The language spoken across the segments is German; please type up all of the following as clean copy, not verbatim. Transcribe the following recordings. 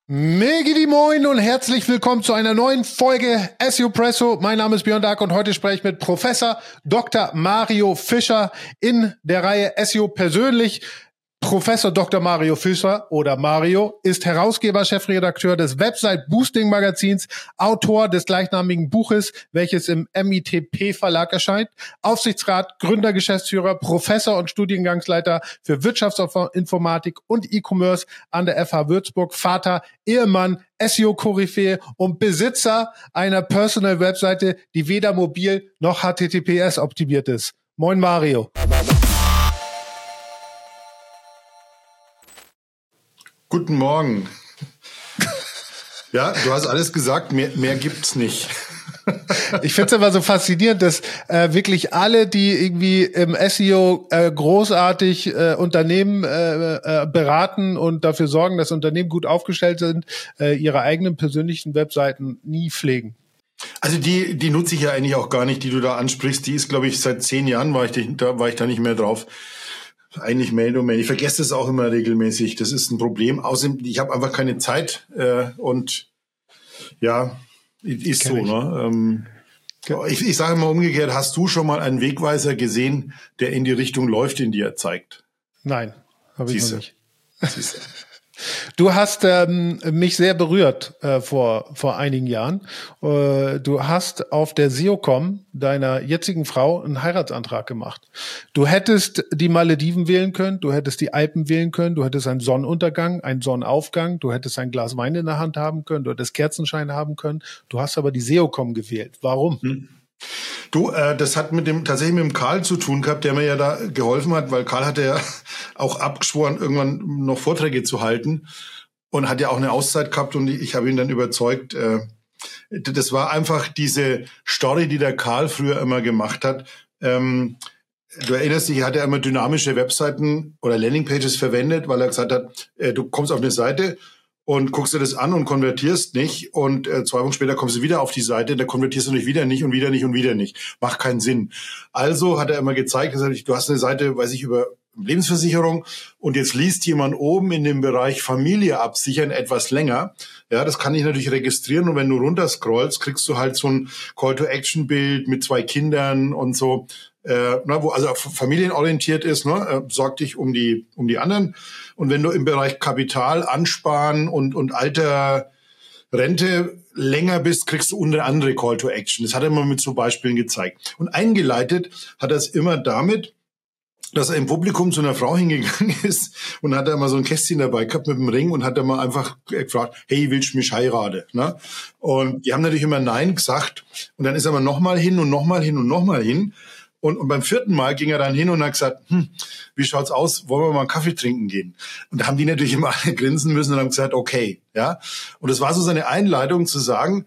Megidi Moin und herzlich willkommen zu einer neuen Folge SEO Presso. Mein Name ist Björn Dark und heute spreche ich mit Professor Dr. Mario Fischer in der Reihe SEO persönlich. Professor Dr. Mario Fischer oder Mario ist Herausgeber, Chefredakteur des Website Boosting Magazins, Autor des gleichnamigen Buches, welches im MITP Verlag erscheint, Aufsichtsrat, Gründer, Geschäftsführer, Professor und Studiengangsleiter für Wirtschaftsinformatik und E-Commerce an der FH Würzburg, Vater, Ehemann, SEO-Koryphäe und Besitzer einer Personal-Webseite, die weder mobil noch HTTPS optimiert ist. Moin Mario. Guten Morgen. Ja, du hast alles gesagt, mehr gibt's nicht. Ich finde es immer so faszinierend, dass wirklich alle, die irgendwie im SEO großartig Unternehmen beraten und dafür sorgen, dass Unternehmen gut aufgestellt sind, ihre eigenen persönlichen Webseiten nie pflegen. Also die nutze ich ja eigentlich auch gar nicht, die du da ansprichst. Die ist, glaube ich, seit 10 Jahren war ich da nicht mehr drauf. Eigentlich Mail-Domain. Ich vergesse das auch immer regelmäßig. Das ist ein Problem. Außerdem, ich habe einfach keine Zeit und ja, ist so. Ne? Ich sage mal umgekehrt, hast du schon mal einen Wegweiser gesehen, der in die Richtung läuft, in die er zeigt? Nein, habe ich noch nicht. Siehste. Du hast mich sehr berührt vor einigen Jahren. Du hast auf der SEOCom deiner jetzigen Frau einen Heiratsantrag gemacht. Du hättest die Malediven wählen können, du hättest die Alpen wählen können, du hättest einen Sonnenuntergang, einen Sonnenaufgang, du hättest ein Glas Wein in der Hand haben können, du hättest Kerzenschein haben können. Du hast aber die SEOCom gewählt. Warum? Du, das hat tatsächlich mit dem Karl zu tun gehabt, der mir ja da geholfen hat, weil Karl hatte ja auch abgeschworen, irgendwann noch Vorträge zu halten und hat ja auch eine Auszeit gehabt und ich habe ihn dann überzeugt. Das war einfach diese Story, die der Karl früher immer gemacht hat. Du erinnerst dich, er hat ja immer dynamische Webseiten oder Landingpages verwendet, weil er gesagt hat, du kommst auf eine Seite und guckst dir das an und konvertierst nicht und 2 Wochen später kommst du wieder auf die Seite, da konvertierst du nicht wieder nicht und wieder nicht und wieder nicht. Macht keinen Sinn. Also hat er immer gezeigt, du hast eine Seite, weiß ich, über Lebensversicherung und jetzt liest jemand oben in dem Bereich Familie absichern etwas länger. Ja, das kann ich natürlich registrieren und wenn du runterscrollst, kriegst du halt so ein Call-to-Action-Bild mit 2 Kindern und so, wo also familienorientiert ist, sorg dich um die anderen. Und wenn du im Bereich Kapital, Ansparen und Alter, Rente länger bist, kriegst du unter andere Call to Action. Das hat er immer mit so Beispielen gezeigt. Und eingeleitet hat er es immer damit, dass er im Publikum zu einer Frau hingegangen ist und hat da mal so ein Kästchen dabei gehabt mit dem Ring und hat da mal einfach gefragt, hey, willst du mich heiraten? Ne? Und die haben natürlich immer Nein gesagt. Und dann ist er mal nochmal hin und nochmal hin und nochmal hin. Und beim 4. Mal ging er dann hin und hat gesagt, wie schaut's aus, wollen wir mal einen Kaffee trinken gehen? Und da haben die natürlich immer alle grinsen müssen und haben gesagt, okay, ja. Und das war so seine Einleitung zu sagen,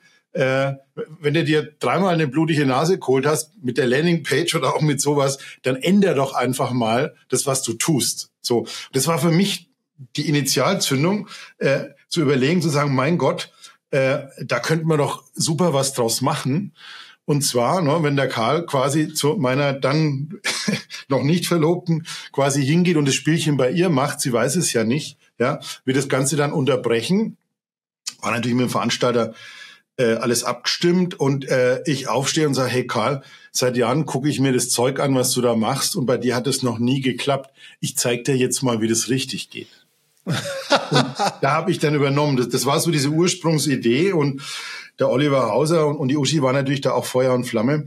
wenn du dir 3-mal eine blutige Nase geholt hast, mit der Landingpage oder auch mit sowas, dann änder doch einfach mal das, was du tust. So, das war für mich die Initialzündung, zu überlegen, zu sagen, mein Gott, da könnten wir doch super was draus machen. Und zwar, wenn der Karl quasi zu meiner dann noch nicht Verlobten quasi hingeht und das Spielchen bei ihr macht, sie weiß es ja nicht, ja, wird das Ganze dann unterbrechen. War natürlich mit dem Veranstalter alles abgestimmt und ich aufstehe und sage, hey Karl, seit Jahren gucke ich mir das Zeug an, was du da machst und bei dir hat es noch nie geklappt. Ich zeig dir jetzt mal, wie das richtig geht. Und da habe ich dann übernommen. Das war so diese Ursprungsidee und der Oliver Hauser und die Uschi waren natürlich da auch Feuer und Flamme.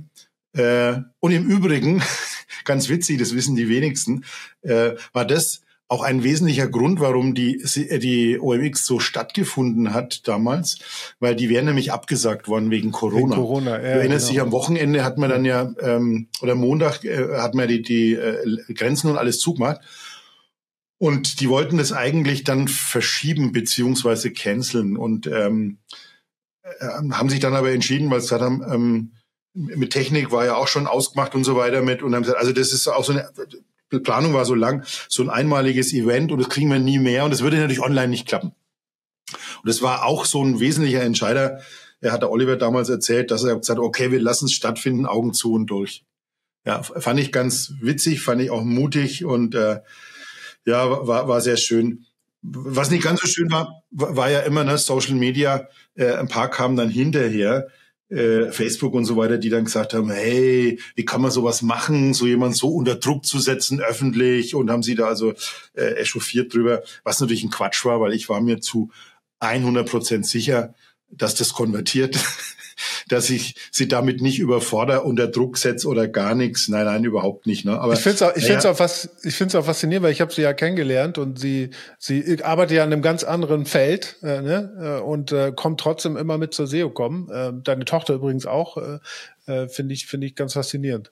Und im Übrigen, ganz witzig, das wissen die wenigsten, war das auch ein wesentlicher Grund, warum die OMX so stattgefunden hat damals, weil die wären nämlich abgesagt worden wegen Corona. Ja, du erinnerst dich, am Wochenende hat man dann ja, oder Montag hat man die Grenzen und alles zugemacht. Und die wollten das eigentlich dann verschieben beziehungsweise canceln und haben sich dann aber entschieden, weil es gesagt haben, mit Technik war ja auch schon ausgemacht und so weiter mit und haben gesagt, also das ist auch so eine Planung war so lang, so ein einmaliges Event und das kriegen wir nie mehr und das würde natürlich online nicht klappen. Und das war auch so ein wesentlicher Entscheider. Er hat der Oliver damals erzählt, dass er gesagt hat, okay, wir lassen es stattfinden, Augen zu und durch. Ja, fand ich ganz witzig, fand ich auch mutig und war sehr schön. Was nicht ganz so schön war ja immer, ne, Social Media, ein paar kamen dann hinterher, Facebook und so weiter, die dann gesagt haben, hey, wie kann man sowas machen, so jemand so unter Druck zu setzen öffentlich, und haben sie da also echauffiert drüber, was natürlich ein Quatsch war, weil ich war mir zu 100% sicher, dass das konvertiert, dass ich sie damit nicht überfordere, unter Druck setze oder gar nichts. Nein, überhaupt nicht. Ne? Aber ich finde es auch faszinierend, weil ich habe sie ja kennengelernt und sie arbeitet ja in einem ganz anderen Feld und kommt trotzdem immer mit zur SEOCom. Deine Tochter übrigens auch, finde ich ganz faszinierend.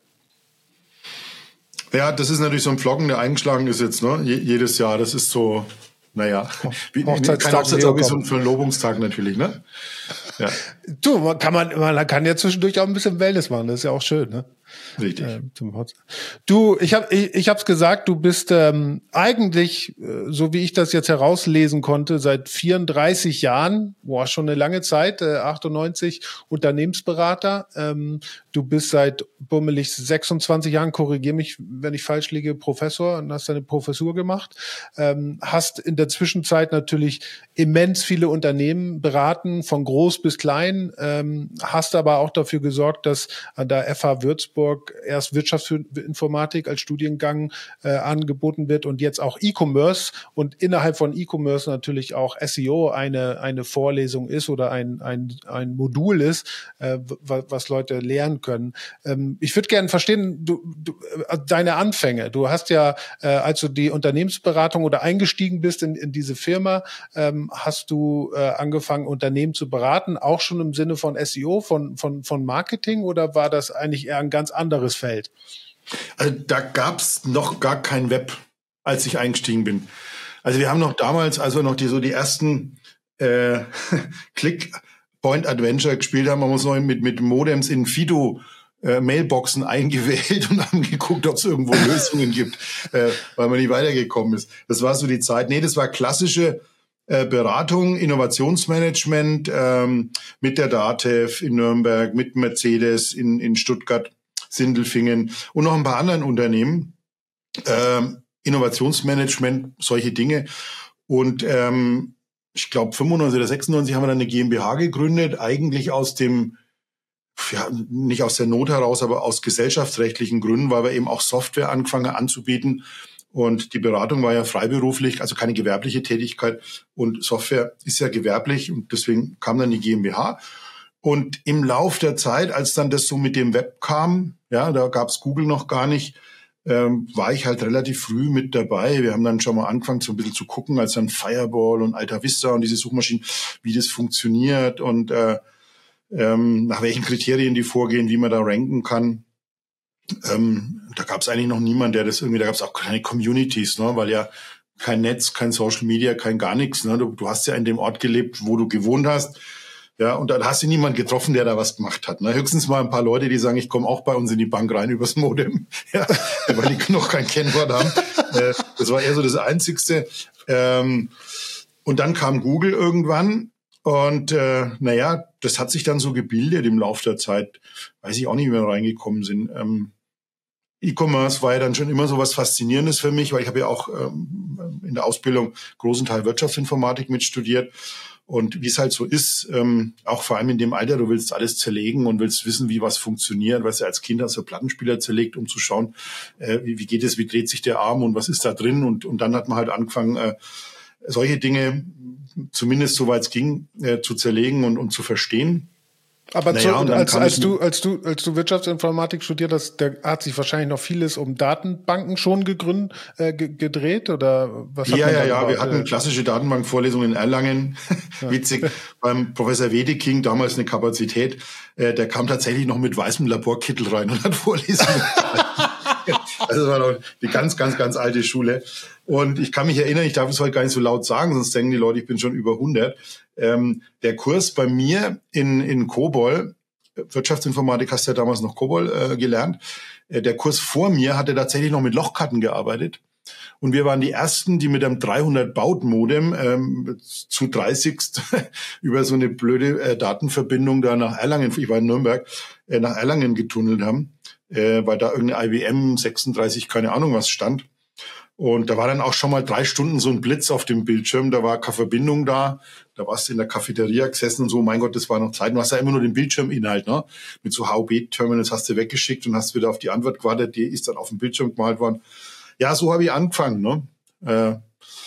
Ja, das ist natürlich so ein Flocken, der eingeschlagen ist jetzt, ne? Jedes Jahr. Das ist so, naja, kein Hochzeitstag, aber wie so ein Verlobungstag natürlich, ne? Ja. Du, man kann ja zwischendurch auch ein bisschen Wellness machen, das ist ja auch schön, ne? Richtig. Du, ich hab's gesagt, du bist eigentlich, so wie ich das jetzt herauslesen konnte, seit 34 Jahren, schon eine lange Zeit, 98, Unternehmensberater. Du bist seit bummelig 26 Jahren, korrigier mich, wenn ich falsch liege, Professor, und hast deine Professur gemacht. Hast in der Zwischenzeit natürlich immens viele Unternehmen beraten, von groß bis klein, hast aber auch dafür gesorgt, dass an der FH Würzburg erst Wirtschaftsinformatik als Studiengang angeboten wird und jetzt auch E-Commerce und innerhalb von E-Commerce natürlich auch SEO eine Vorlesung ist oder ein Modul ist, was Leute lernen können. Ich würde gerne verstehen, deine Anfänge. Du hast ja, als du die Unternehmensberatung oder eingestiegen bist in diese Firma, hast du angefangen, Unternehmen zu beraten, auch schon im Sinne von SEO, von Marketing, oder war das eigentlich eher ein ganz anderes Feld? Also da gab's noch gar kein Web, als ich eingestiegen bin. Also wir haben noch damals, also noch die ersten Click-Point-Adventure gespielt haben, man muss noch mit Modems in Fido Mailboxen eingewählt und haben geguckt, ob es irgendwo Lösungen gibt, weil man nicht weitergekommen ist. Das war so die Zeit. Nee, das war klassische Beratung, Innovationsmanagement mit der DATEV in Nürnberg, mit Mercedes in Stuttgart, Sindelfingen und noch ein paar anderen Unternehmen. Innovationsmanagement, solche Dinge. Und ich glaube 95 oder 96 haben wir dann eine GmbH gegründet, eigentlich aus dem, ja, nicht aus der Not heraus, aber aus gesellschaftsrechtlichen Gründen, weil wir eben auch Software angefangen anzubieten. Und die Beratung war ja freiberuflich, also keine gewerbliche Tätigkeit. Und Software ist ja gewerblich und deswegen kam dann die GmbH. Und im Lauf der Zeit, als dann das so mit dem Web kam, ja, da gab's Google noch gar nicht, war ich halt relativ früh mit dabei. Wir haben dann schon mal angefangen, so ein bisschen zu gucken, als dann Fireball und Alta Vista und diese Suchmaschinen, wie das funktioniert und nach welchen Kriterien die vorgehen, wie man da ranken kann. Da gab es eigentlich noch niemand, der das irgendwie, da gab es auch keine Communities, ne, weil ja kein Netz, kein Social Media, kein gar nichts, ne, du hast ja in dem Ort gelebt, wo du gewohnt hast, ja, und dann hast du niemand getroffen, der da was gemacht hat, ne, höchstens mal ein paar Leute, die sagen, ich komme auch bei uns in die Bank rein übers Modem, ja, weil die noch kein Kennwort haben, das war eher so das Einzigste, und dann kam Google irgendwann. Und naja, das hat sich dann so gebildet im Laufe der Zeit. Weiß ich auch nicht, wie wir reingekommen sind. E-Commerce war ja dann schon immer so was Faszinierendes für mich, weil ich habe ja auch in der Ausbildung großen Teil Wirtschaftsinformatik mitstudiert. Und wie es halt so ist, auch vor allem in dem Alter, du willst alles zerlegen und willst wissen, wie was funktioniert. Weißt du, als Kind hast du Plattenspieler zerlegt, um zu schauen, wie geht es, wie dreht sich der Arm und was ist da drin. Und dann hat man halt angefangen, solche Dinge, zumindest soweit es ging, zu zerlegen und zu verstehen. Aber als du Wirtschaftsinformatik studiert hast, da hat sich wahrscheinlich noch vieles um Datenbanken schon gedreht, oder was? Ja, wir hatten klassische Datenbankvorlesungen in Erlangen. Ja. Witzig, beim Professor Wedeking, damals eine Kapazität, der kam tatsächlich noch mit weißem Laborkittel rein und hat Vorlesungen. Also das war noch die ganz, ganz, ganz alte Schule. Und ich kann mich erinnern, ich darf es heute gar nicht so laut sagen, sonst denken die Leute, ich bin schon über 100. Der Kurs bei mir in COBOL, Wirtschaftsinformatik hast du ja damals noch COBOL gelernt, der Kurs vor mir hatte tatsächlich noch mit Lochkarten gearbeitet. Und wir waren die Ersten, die mit einem 300-Baut-Modem zu 30 über so eine blöde Datenverbindung da nach Erlangen, ich war in Nürnberg, nach Erlangen getunnelt haben, weil da irgendeine IBM 36, keine Ahnung was stand. Und da war dann auch schon mal 3 Stunden so ein Blitz auf dem Bildschirm, da war keine Verbindung da. Da warst du in der Cafeteria gesessen und so, mein Gott, das war noch Zeit. Du hast ja immer nur den Bildschirminhalt, ne? Mit so HOB-Terminals hast du weggeschickt und hast wieder auf die Antwort gewartet, die ist dann auf dem Bildschirm gemalt worden. Ja, so habe ich angefangen, ne?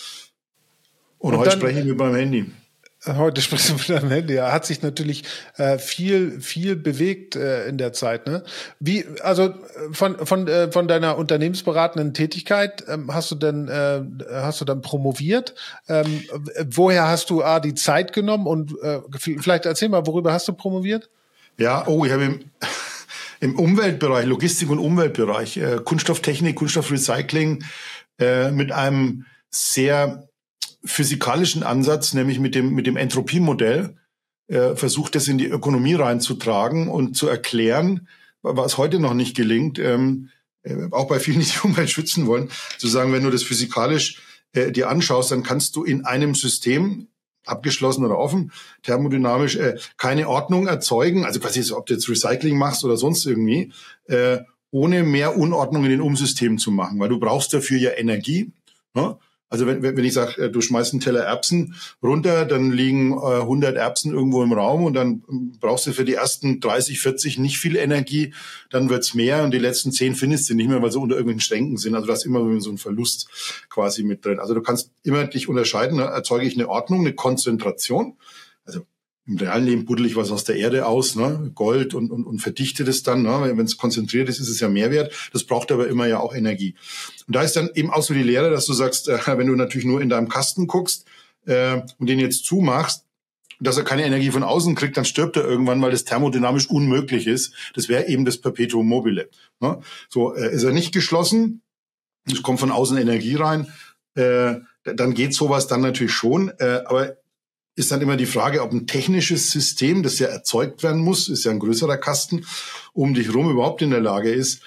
Und heute sprechen wir beim Handy. Heute sprichst du mit deinem Handy. Ja, hat sich natürlich viel bewegt in der Zeit. Ne? Also von deiner unternehmensberatenden Tätigkeit hast du dann promoviert? Woher hast du die Zeit genommen? Und vielleicht erzähl mal, worüber hast du promoviert? Ja, ich habe im Umweltbereich, Logistik- und Umweltbereich, Kunststofftechnik, Kunststoffrecycling mit einem sehr physikalischen Ansatz, nämlich mit dem Entropiemodell, versucht das in die Ökonomie reinzutragen und zu erklären, was heute noch nicht gelingt, auch bei vielen, die die Umwelt schützen wollen, zu sagen, wenn du das physikalisch dir anschaust, dann kannst du in einem System, abgeschlossen oder offen, thermodynamisch, keine Ordnung erzeugen, also quasi, ob du jetzt Recycling machst oder sonst irgendwie, ohne mehr Unordnung in den Umsystemen zu machen, weil du brauchst dafür ja Energie, ne? Also wenn ich sage, du schmeißt einen Teller Erbsen runter, dann liegen 100 Erbsen irgendwo im Raum und dann brauchst du für die ersten 30, 40 nicht viel Energie, dann wird's mehr und die letzten 10 findest du nicht mehr, weil sie unter irgendwelchen Schränken sind. Also da ist immer so ein Verlust quasi mit drin. Also du kannst immer dich unterscheiden, ne? Erzeuge ich eine Ordnung, eine Konzentration, also im realen Leben buddel ich was aus der Erde aus, ne? Gold und verdichte das dann. Ne? Wenn es konzentriert ist, ist es ja Mehrwert. Das braucht aber immer ja auch Energie. Und da ist dann eben auch so die Lehre, dass du sagst, wenn du natürlich nur in deinem Kasten guckst und den jetzt zumachst, dass er keine Energie von außen kriegt, dann stirbt er irgendwann, weil das thermodynamisch unmöglich ist. Das wäre eben das Perpetuum mobile. Ne? So ist er nicht geschlossen, es kommt von außen Energie rein, dann geht sowas dann natürlich schon, aber ist dann immer die Frage, ob ein technisches System, das ja erzeugt werden muss, ist ja ein größerer Kasten, um dich rum überhaupt in der Lage ist,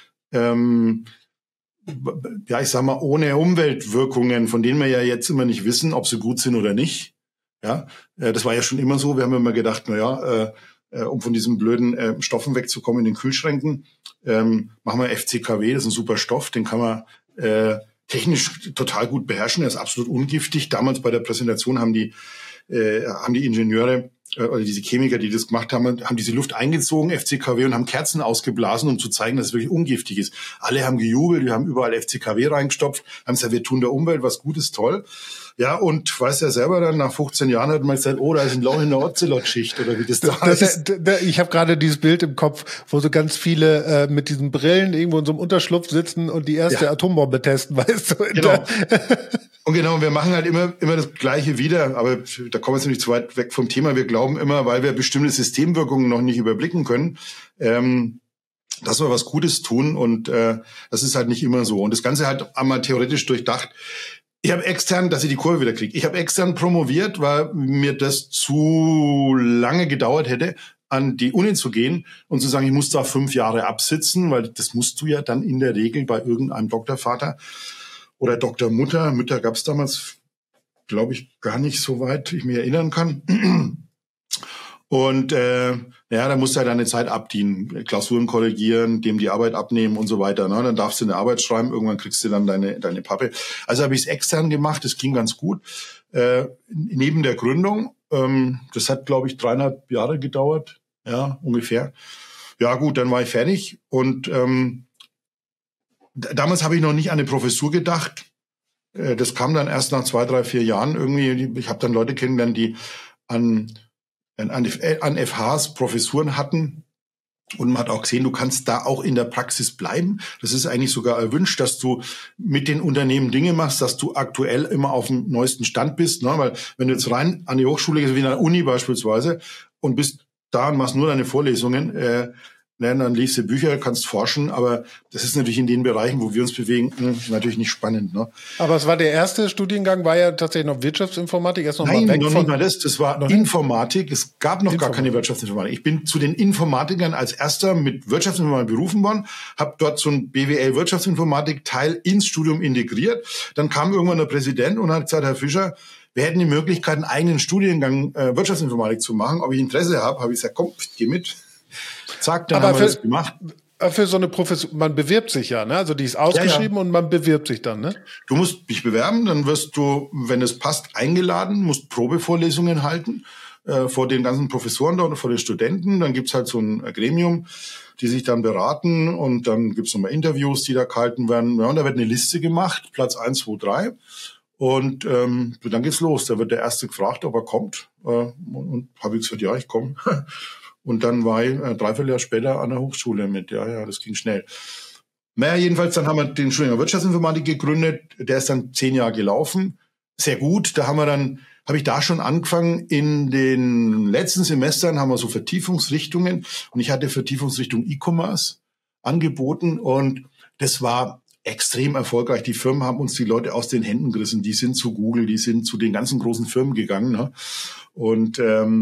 ich sag mal, ohne Umweltwirkungen, von denen wir ja jetzt immer nicht wissen, ob sie gut sind oder nicht. Ja, das war ja schon immer so. Wir haben immer gedacht, um von diesen blöden Stoffen wegzukommen in den Kühlschränken, machen wir FCKW, das ist ein super Stoff, den kann man technisch total gut beherrschen, er ist absolut ungiftig. Damals bei der Präsentation haben die Ingenieure oder diese Chemiker, die das gemacht haben diese Luft eingezogen, FCKW, und haben Kerzen ausgeblasen, um zu zeigen, dass es wirklich ungiftig ist. Alle haben gejubelt, wir haben überall FCKW reingestopft, haben gesagt, wir tun der Umwelt was Gutes, toll. Ja, und weiß ja selber dann, nach 15 Jahren hat man gesagt, da ist ein Loch in der Ozelotschicht, oder wie das da heißt. Ich habe gerade dieses Bild im Kopf, wo so ganz viele mit diesen Brillen irgendwo in so einem Unterschlupf sitzen und die erste Atombombe testen, weißt du? Genau. Und genau, wir machen halt immer das Gleiche wieder, aber da kommen wir jetzt nicht zu weit weg vom Thema. Wir glauben immer, weil wir bestimmte Systemwirkungen noch nicht überblicken können, dass wir was Gutes tun, und das ist halt nicht immer so. Und das Ganze halt einmal theoretisch durchdacht. Ich habe extern, dass ich die Kurve wieder kriege. Ich habe extern promoviert, weil mir das zu lange gedauert hätte, an die Uni zu gehen und zu sagen, ich muss da 5 Jahre absitzen, weil das musst du ja dann in der Regel bei irgendeinem Doktorvater oder Doktormutter. Mütter gab es damals, glaube ich, gar nicht so weit, ich mich erinnern kann. Und da musst du halt deine Zeit abdienen, Klausuren korrigieren, dem die Arbeit abnehmen und so weiter. Ne? Dann darfst du eine Arbeit schreiben, irgendwann kriegst du dann deine Pappe. Also habe ich es extern gemacht, das ging ganz gut. Neben der Gründung, das hat, glaube ich, 3,5 Jahre gedauert, ja, ungefähr. Ja gut, dann war ich fertig, und damals habe ich noch nicht an eine Professur gedacht. Das kam dann erst nach 2, 3, 4 Jahren irgendwie. Ich habe dann Leute kennengelernt, die an FHs Professuren hatten. Und man hat auch gesehen, du kannst da auch in der Praxis bleiben. Das ist eigentlich sogar erwünscht, dass du mit den Unternehmen Dinge machst, dass du aktuell immer auf dem neuesten Stand bist. Ne? Weil wenn du jetzt rein an die Hochschule gehst, wie in der Uni beispielsweise, und bist da und machst nur deine Vorlesungen, dann liest du Bücher, kannst forschen, aber das ist natürlich in den Bereichen, wo wir uns bewegen, natürlich nicht spannend. Ne? Aber es war der erste Studiengang, war ja tatsächlich noch Wirtschaftsinformatik. Erst noch Nein, mal weg noch von nicht mal das war Informatik. Es gab noch gar keine Wirtschaftsinformatik. Ich bin zu den Informatikern als erster mit Wirtschaftsinformatik berufen worden, habe dort so ein BWL Wirtschaftsinformatik-Teil ins Studium integriert. Dann kam irgendwann der Präsident und hat gesagt, Herr Fischer, wir hätten die Möglichkeit, einen eigenen Studiengang Wirtschaftsinformatik zu machen. Ob ich Interesse habe, habe ich gesagt, komm, geh mit. Zack, dann haben wir das gemacht. Für so eine Professur, man bewirbt sich ja, ne? Also die ist ausgeschrieben und man bewirbt sich dann, ne? Du musst dich bewerben, dann wirst du, wenn es passt, eingeladen, musst Probevorlesungen halten vor den ganzen Professoren dort und vor den Studenten. Dann gibt's halt so ein Gremium, die sich dann beraten und dann gibt's nochmal Interviews, die da gehalten werden. Ja, und da wird eine Liste gemacht, Platz 1, 2, 3. Und dann geht's los. Da wird der Erste gefragt, ob er kommt. Und habe ich gesagt, ja, ich komme. Und dann war ich 3/4 Jahr später an der Hochschule mit. Ja, das ging schnell. Naja, jedenfalls, dann haben wir den Studiengang Wirtschaftsinformatik gegründet. Der ist dann 10 Jahre gelaufen. Sehr gut. Da habe ich da schon angefangen. In den letzten Semestern haben wir so Vertiefungsrichtungen. Und ich hatte Vertiefungsrichtung E-Commerce angeboten. Und das war extrem erfolgreich. Die Firmen haben uns die Leute aus den Händen gerissen. Die sind zu Google, die sind zu den ganzen großen Firmen gegangen. Ne? Und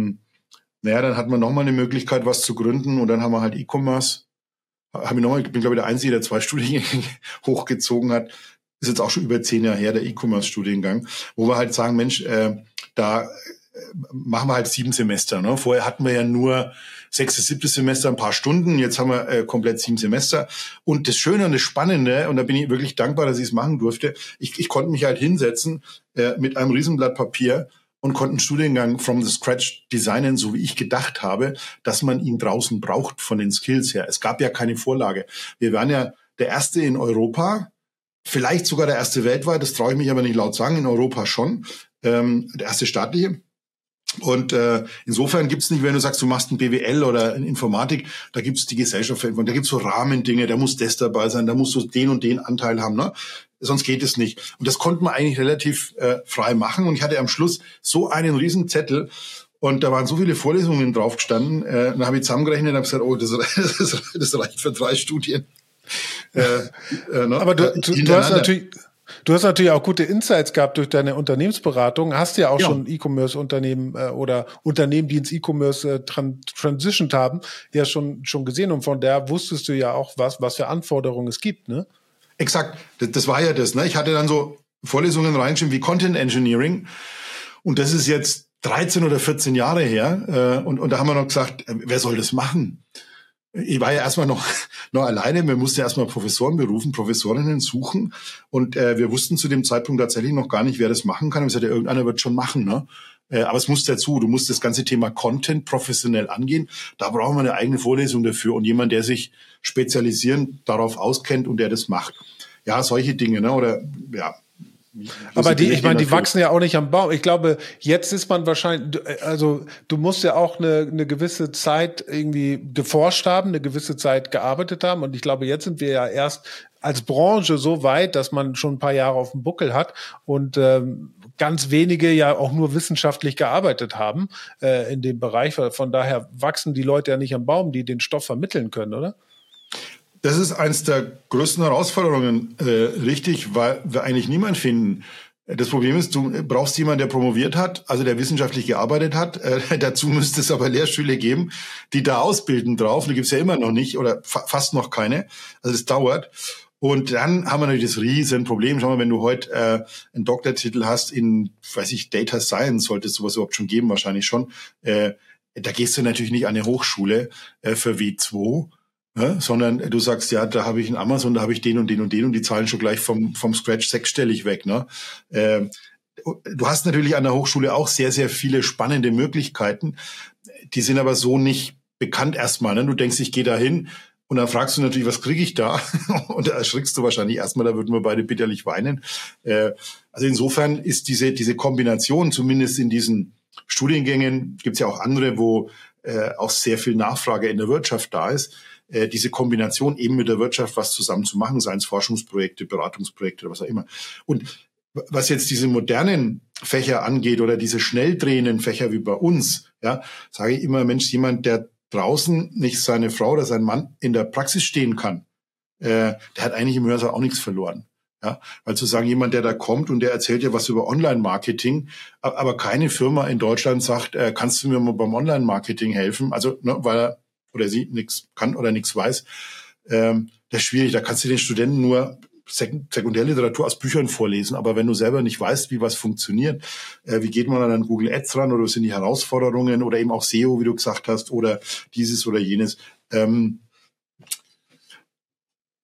dann hat man nochmal eine Möglichkeit, was zu gründen. Und dann haben wir halt E-Commerce. Ich bin, glaube ich, der Einzige, der 2 Studiengänge hochgezogen hat. Ist jetzt auch schon über 10 Jahre her, der E-Commerce-Studiengang, wo wir halt sagen, Mensch, da machen wir halt 7 Semester. Ne? Vorher hatten wir ja nur 6., 7. Semester, ein paar Stunden. Jetzt haben wir komplett 7 Semester. Und das Schöne und das Spannende, und da bin ich wirklich dankbar, dass ich es machen durfte, ich konnte mich halt hinsetzen mit einem Riesenblatt Papier und konnte einen Studiengang from the scratch designen, so wie ich gedacht habe, dass man ihn draußen braucht von den Skills her. Es gab ja keine Vorlage. Wir waren ja der Erste in Europa, vielleicht sogar der Erste weltweit, das traue ich mich aber nicht laut sagen, in Europa schon, der erste staatliche. Und insofern gibt's nicht, wenn du sagst, du machst ein BWL oder in Informatik, da gibt's die Gesellschaft für Informatik, da gibt's so Rahmendinge, da muss das dabei sein, da musst du den und den Anteil haben, ne? Sonst geht es nicht. Und das konnte man eigentlich relativ frei machen. Und ich hatte am Schluss so einen riesen Zettel und da waren so viele Vorlesungen drauf gestanden. Dann habe ich zusammengerechnet und habe gesagt, oh, das reicht für 3 Studien. Aber du hast natürlich auch gute Insights gehabt durch deine Unternehmensberatung. Hast ja auch schon E-Commerce-Unternehmen oder Unternehmen, die ins E-Commerce transitioned haben, ja schon gesehen. Und von der wusstest du ja auch, was für Anforderungen es gibt, ne? Exakt, das war ja das. Ne? Ich hatte dann so Vorlesungen reingeschrieben wie Content Engineering. Und das ist jetzt 13 oder 14 Jahre her. Und da haben wir noch gesagt, wer soll das machen? Ich war ja erstmal noch alleine. Wir mussten ja erstmal Professoren berufen, Professorinnen suchen. Und wir wussten zu dem Zeitpunkt tatsächlich noch gar nicht, wer das machen kann. Wir sagten, irgendeiner wird schon machen. Ne? Aber es muss dazu. Du musst das ganze Thema Content professionell angehen. Da brauchen wir eine eigene Vorlesung dafür und jemand, der sich spezialisieren darauf auskennt und der das macht. Ja, solche Dinge, ne? Oder ja. Aber die wachsen ja auch nicht am Baum. Ich glaube, jetzt ist man wahrscheinlich, also du musst ja auch eine gewisse Zeit irgendwie geforscht haben, eine gewisse Zeit gearbeitet haben. Und ich glaube, jetzt sind wir ja erst als Branche so weit, dass man schon ein paar Jahre auf dem Buckel hat und ganz wenige ja auch nur wissenschaftlich gearbeitet haben in dem Bereich. Von daher wachsen die Leute ja nicht am Baum, die den Stoff vermitteln können, oder? Das ist eins der größten Herausforderungen, richtig, weil wir eigentlich niemanden finden. Das Problem ist, du brauchst jemanden, der promoviert hat, also der wissenschaftlich gearbeitet hat. Dazu müsste es aber Lehrstühle geben, die da ausbilden drauf. Die gibt's ja immer noch nicht oder fast noch keine. Also das dauert. Und dann haben wir natürlich das Riesenproblem. Schau mal, wenn du heute einen Doktortitel hast in, Data Science, sollte es sowas überhaupt schon geben, wahrscheinlich schon. Da gehst du natürlich nicht an eine Hochschule für W2. Ja, sondern du sagst, ja, da habe ich einen Amazon, da habe ich den und den und den und die zahlen schon gleich vom Scratch 6-stellig weg. Ne? Du hast natürlich an der Hochschule auch sehr, sehr viele spannende Möglichkeiten. Die sind aber so nicht bekannt erstmal. Ne? Du denkst, ich gehe da hin und dann fragst du natürlich, was kriege ich da? Und da erschrickst du wahrscheinlich erstmal, da würden wir beide bitterlich weinen. Also insofern ist diese Kombination, zumindest in diesen Studiengängen, gibt es ja auch andere, wo auch sehr viel Nachfrage in der Wirtschaft da ist, diese Kombination eben mit der Wirtschaft was zusammen zu machen, seien es Forschungsprojekte, Beratungsprojekte oder was auch immer. Und was jetzt diese modernen Fächer angeht oder diese schnell drehenden Fächer wie bei uns, ja, sage ich immer, Mensch, jemand, der draußen nicht seine Frau oder sein Mann in der Praxis stehen kann, der hat eigentlich im Hörsaal auch nichts verloren. Ja, weil zu sagen, jemand, der da kommt und der erzählt ja was über Online-Marketing, aber keine Firma in Deutschland sagt, kannst du mir mal beim Online-Marketing helfen? Also, ne, weil er oder sie nichts kann oder nichts weiß, das ist schwierig. Da kannst du den Studenten nur Sekundärliteratur aus Büchern vorlesen. Aber wenn du selber nicht weißt, wie was funktioniert, wie geht man an Google Ads ran oder was sind die Herausforderungen oder eben auch SEO, wie du gesagt hast, oder dieses oder jenes.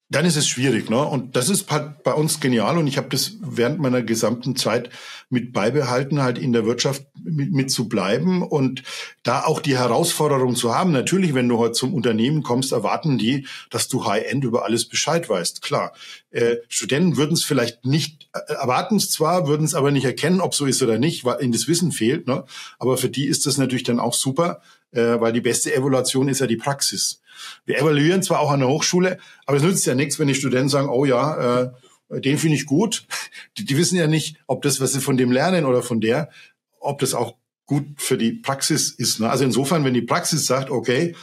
dann ist es schwierig, ne? Und das ist bei uns genial und ich habe das während meiner gesamten Zeit mit beibehalten, halt in der Wirtschaft mit zu bleiben und da auch die Herausforderung zu haben. Natürlich, wenn du heute zum Unternehmen kommst, erwarten die, dass du High-End über alles Bescheid weißt. Klar, Studenten würden es vielleicht nicht, erwarten es zwar, würden es aber nicht erkennen, ob so ist oder nicht, weil ihnen das Wissen fehlt, ne? Aber für die ist das natürlich dann auch super, weil die beste Evaluation ist ja die Praxis. Wir evaluieren zwar auch an der Hochschule, aber es nützt ja nichts, wenn die Studenten sagen, oh ja, den finde ich gut. Die wissen ja nicht, ob das, was sie von dem lernen oder von der, ob das auch gut für die Praxis ist. Ne? Also insofern, wenn die Praxis sagt, okay,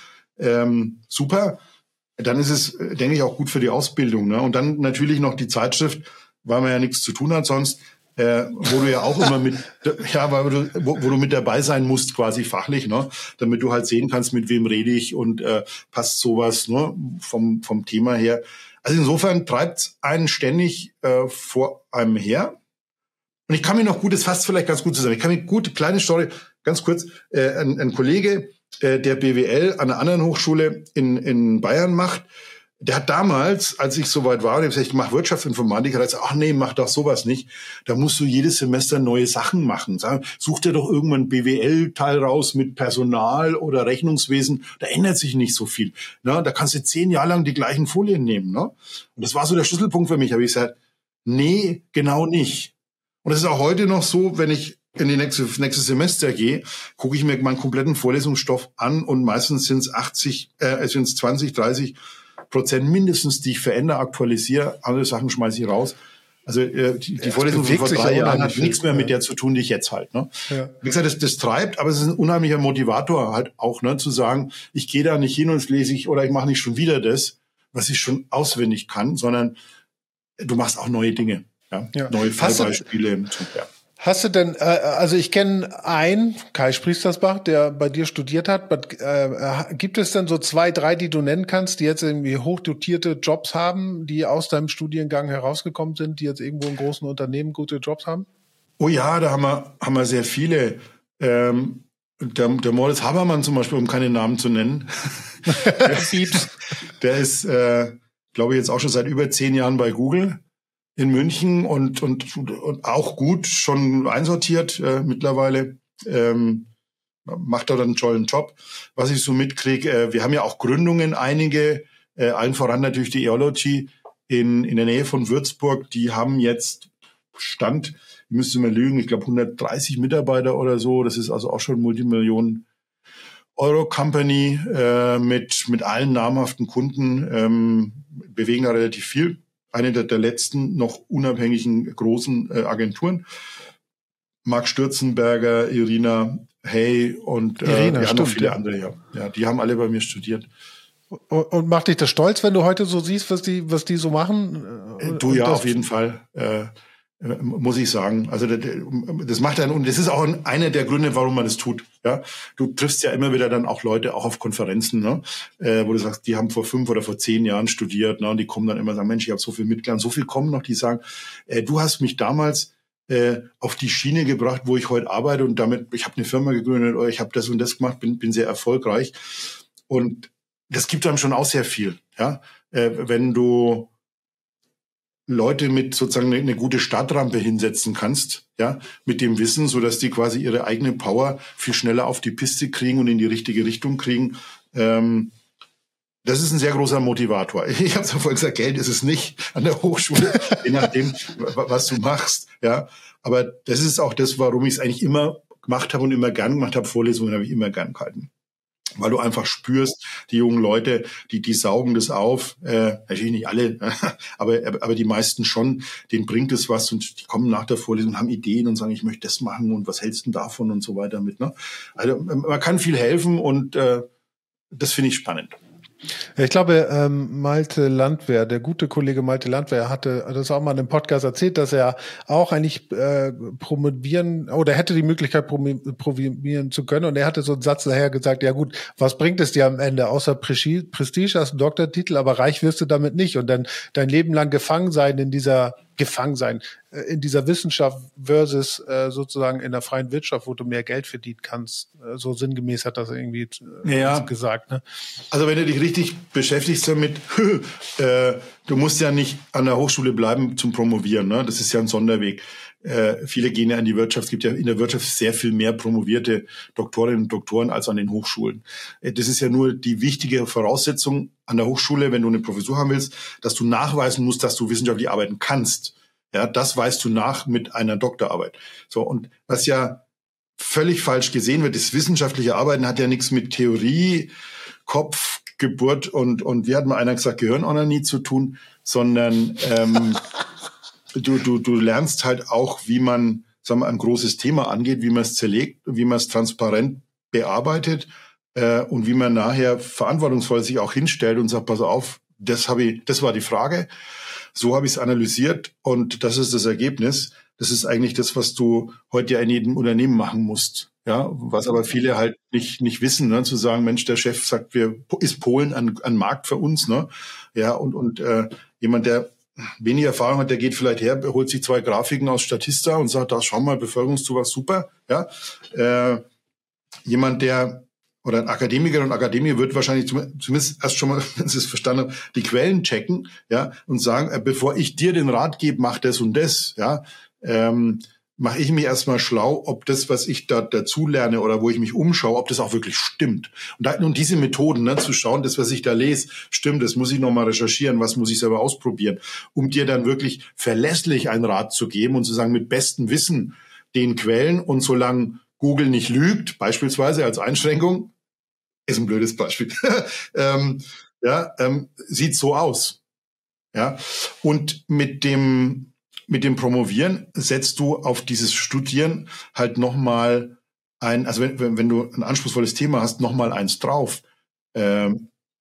super, dann ist es, denke ich, auch gut für die Ausbildung. Ne? Und dann natürlich noch die Zeitschrift, weil man ja nichts zu tun hat sonst, wo du ja auch immer mit, ja, wo du mit dabei sein musst, quasi fachlich, ne, damit du halt sehen kannst, mit wem rede ich und passt sowas, ne, vom Thema her. Also insofern treibt einen ständig vor einem her. Und ich kann mir noch gut, das fasst vielleicht ganz gut zusammen. Ich kann mir gut, kleine Story, ganz kurz, ein Kollege, der BWL an einer anderen Hochschule in Bayern macht, der hat damals, als ich soweit war, und ich habe gesagt, ich mache Wirtschaftsinformatik, hat er gesagt, ach nee, mach doch sowas nicht. Da musst du jedes Semester neue Sachen machen. Such dir doch irgendwann einen BWL-Teil raus mit Personal oder Rechnungswesen. Da ändert sich nicht so viel. Na, da kannst du 10 Jahre lang die gleichen Folien nehmen. Ne? Und das war so der Schlüsselpunkt für mich. Habe ich gesagt, nee, genau nicht. Und das ist auch heute noch so, wenn ich in die nächste Semester gehe, gucke ich mir meinen kompletten Vorlesungsstoff an und meistens sind es 20, 30% mindestens, die ich verändere, aktualisiere. Andere Sachen schmeiße ich raus. Also die Vorlesung von vor 3 Jahren hat nichts mehr mit der zu tun, die ich jetzt halt. Ne? Ja. Wie gesagt, das treibt, aber es ist ein unheimlicher Motivator halt auch, ne, zu sagen, ich gehe da nicht hin und lese ich oder ich mache nicht schon wieder das, was ich schon auswendig kann, sondern du machst auch neue Dinge, ja? Neue Fallbeispiele. Hast du denn, also ich kenne einen, Kai Spriestersbach, der bei dir studiert hat. Gibt es denn so 2, 3, die du nennen kannst, die jetzt irgendwie hochdotierte Jobs haben, die aus deinem Studiengang herausgekommen sind, die jetzt irgendwo in großen Unternehmen gute Jobs haben? Oh ja, da haben wir sehr viele. Der Moritz Habermann zum Beispiel, um keine Namen zu nennen. Der ist, glaube ich, jetzt auch schon seit über 10 Jahren bei Google in München und auch gut schon einsortiert mittlerweile, macht da dann einen tollen Job. Was ich so mitkriege, wir haben ja auch Gründungen, einige, allen voran natürlich die Eology in der Nähe von Würzburg, die haben jetzt Stand, ich müsste mal lügen, ich glaube 130 Mitarbeiter oder so, das ist also auch schon Multimillionen-Euro-Company mit allen namhaften Kunden, bewegen da relativ viel. Eine der letzten noch unabhängigen großen Agenturen. Marc Stürzenberger, Irina Hey und noch viele andere. Ja, die haben alle bei mir studiert. Und macht dich das stolz, wenn du heute so siehst, was die so machen? Du ja, auf jeden Fall. Muss ich sagen. Also das macht einen, und das ist auch einer der Gründe, warum man das tut. Ja, du triffst ja immer wieder dann auch Leute, auch auf Konferenzen, ne, wo du sagst, die haben vor 5 oder vor 10 Jahren studiert, ne, und die kommen dann immer und sagen, Mensch, ich habe so viel mitgelernt. So viel kommen noch, die sagen, du hast mich damals auf die Schiene gebracht, wo ich heute arbeite, und damit, ich habe eine Firma gegründet oder ich habe das und das gemacht, bin sehr erfolgreich. Und das gibt einem schon auch sehr viel. Ja, wenn du Leute mit sozusagen eine gute Startrampe hinsetzen kannst, ja, mit dem Wissen, so dass die quasi ihre eigene Power viel schneller auf die Piste kriegen und in die richtige Richtung kriegen. Das ist ein sehr großer Motivator. Ich habe es ja vorhin gesagt, Geld ist es nicht an der Hochschule, je nachdem, was du machst, ja. Aber das ist auch das, warum ich es eigentlich immer gemacht habe und immer gern gemacht habe. Vorlesungen habe ich immer gern gehalten. Weil du einfach spürst, die jungen Leute, die saugen das auf, natürlich nicht alle, aber die meisten schon, denen bringt es was, und die kommen nach der Vorlesung, haben Ideen und sagen, ich möchte das machen und was hältst du davon und so weiter mit. Ne? Also man kann viel helfen, und das finde ich spannend. Ich glaube, Malte Landwehr, der gute Kollege Malte Landwehr, hatte das auch mal in einem Podcast erzählt, dass er auch eigentlich promovieren oder hätte die Möglichkeit promovieren zu können. Und er hatte so einen Satz daher gesagt, ja gut, was bringt es dir am Ende? Außer Prestige, hast einen Doktortitel, aber reich wirst du damit nicht. Und dann dein Leben lang gefangen sein in dieser Wissenschaft versus sozusagen in der freien Wirtschaft, wo du mehr Geld verdienen kannst. So sinngemäß hat das irgendwie gesagt. Ne? Also wenn du dich richtig beschäftigst damit, du musst ja nicht an der Hochschule bleiben zum Promovieren, ne? Das ist ja ein Sonderweg. Viele gehen ja in die Wirtschaft. Es gibt ja in der Wirtschaft sehr viel mehr promovierte Doktorinnen und Doktoren als an den Hochschulen. Das ist ja nur die wichtige Voraussetzung an der Hochschule, wenn du eine Professur haben willst, dass du nachweisen musst, dass du wissenschaftlich arbeiten kannst. Ja, das weist du nach mit einer Doktorarbeit. So, und was ja völlig falsch gesehen wird, das wissenschaftliche Arbeiten hat ja nichts mit Theorie, Kopf, Geburt und wie hat mal einer gesagt, Gehirnonanie zu tun, sondern du lernst halt auch, wie man, sagen wir, ein großes Thema angeht, wie man es zerlegt, wie man es transparent bearbeitet und wie man nachher verantwortungsvoll sich auch hinstellt und sagt, pass auf, das war die Frage, so habe ich es analysiert und das ist das Ergebnis. Das ist eigentlich das, was du heute ja in jedem Unternehmen machen musst. Ja, was aber viele halt nicht wissen, ne? Zu sagen, Mensch, der Chef sagt, ist Polen ein Markt für uns, ne? Ja, und jemand, der wenig Erfahrung hat, der geht vielleicht her, holt sich 2 Grafiken aus Statista und sagt, da schau mal, Bevölkerungszuwachs, super, ja. Jemand, oder ein Akademiker und Akademiker wird wahrscheinlich zumindest erst schon mal, wenn sie es verstanden haben, die Quellen checken, ja, und sagen, bevor ich dir den Rat gebe, mach das und das, ja, mache ich mich erstmal schlau, ob das, was ich da dazu lerne oder wo ich mich umschaue, ob das auch wirklich stimmt. Und diese Methoden, ne, zu schauen, das, was ich da lese, stimmt, das muss ich nochmal recherchieren, was muss ich selber ausprobieren, um dir dann wirklich verlässlich einen Rat zu geben und zu sagen, mit bestem Wissen den Quellen und solange Google nicht lügt, beispielsweise als Einschränkung, ist ein blödes Beispiel, sieht so aus. Ja, und mit dem Promovieren setzt du auf dieses Studieren halt nochmal also wenn du ein anspruchsvolles Thema hast, nochmal eins drauf. Das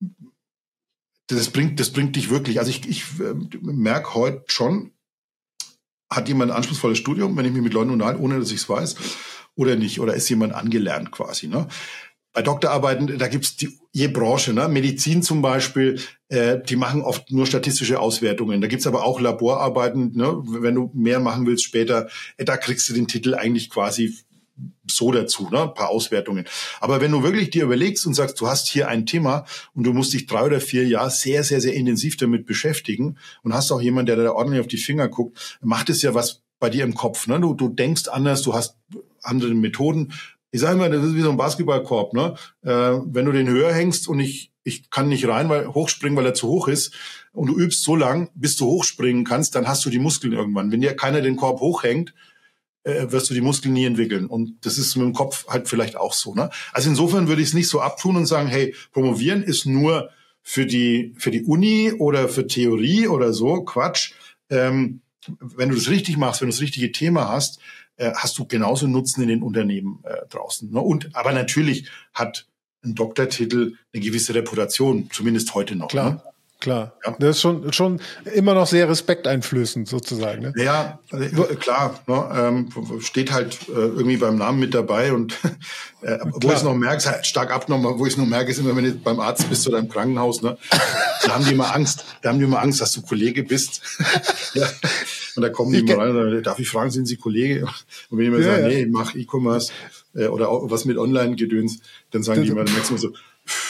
bringt dich wirklich. Also ich merke heute schon, hat jemand ein anspruchsvolles Studium, wenn ich mich mit Leuten unterhalte, ohne dass ich es weiß, oder nicht, oder ist jemand angelernt quasi, ne? Bei Doktorarbeiten, da gibt's je Branche, ne? Medizin zum Beispiel, die machen oft nur statistische Auswertungen. Da gibt's aber auch Laborarbeiten, ne? Wenn du mehr machen willst später, da kriegst du den Titel eigentlich quasi so dazu, ne? Ein paar Auswertungen. Aber wenn du wirklich dir überlegst und sagst, du hast hier ein Thema und du musst dich 3 oder 4 Jahre sehr, sehr, sehr intensiv damit beschäftigen und hast auch jemanden, der da ordentlich auf die Finger guckt, macht es ja was bei dir im Kopf, ne? Du denkst anders, du hast andere Methoden. Ich sage mal, das ist wie so ein Basketballkorb, ne? Wenn du den höher hängst und ich kann nicht hochspringen, weil er zu hoch ist, und du übst so lang, bis du hochspringen kannst, dann hast du die Muskeln irgendwann. Wenn dir keiner den Korb hochhängt, wirst du die Muskeln nie entwickeln. Und das ist mit dem Kopf halt vielleicht auch so, ne? Also insofern würde ich es nicht so abtun und sagen, hey, promovieren ist nur für die Uni oder für Theorie oder so, Quatsch. Wenn du das richtig machst, wenn du das richtige Thema hast, hast du genauso Nutzen in den Unternehmen draußen. Ne? Aber natürlich hat ein Doktortitel eine gewisse Reputation, zumindest heute noch. Klar, ne? Klar. Ja. Das ist schon immer noch sehr respekteinflößend sozusagen. Ne? Ja, klar. Ne? Steht halt irgendwie beim Namen mit dabei und wo ich es noch merke, ist halt stark abgenommen, wo ich es noch merke, ist immer, wenn du beim Arzt bist oder im Krankenhaus, ne? Da haben die immer Angst, dass du Kollege bist. Ja. Und da kommen die immer rein und sagen, darf ich fragen, sind Sie Kollege? Und wenn ich immer sage, nee, ich mache E-Commerce oder auch was mit Online-Gedöns, dann sagen die immer, dann merkst du so,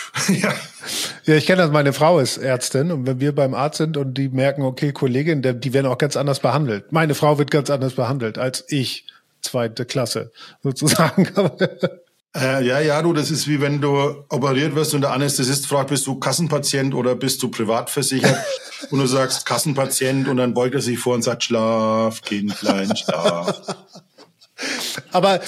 Ja, ich kenne das, meine Frau ist Ärztin und wenn wir beim Arzt sind und die merken, okay, Kollegin, die werden auch ganz anders behandelt. Meine Frau wird ganz anders behandelt als ich, 2. Klasse sozusagen. Du, das ist wie wenn du operiert wirst und der Anästhesist fragt, bist du Kassenpatient oder bist du privat versichert? Und du sagst Kassenpatient und dann beugt er sich vor und sagt, Schlaf, Kindlein, schlaf. Aber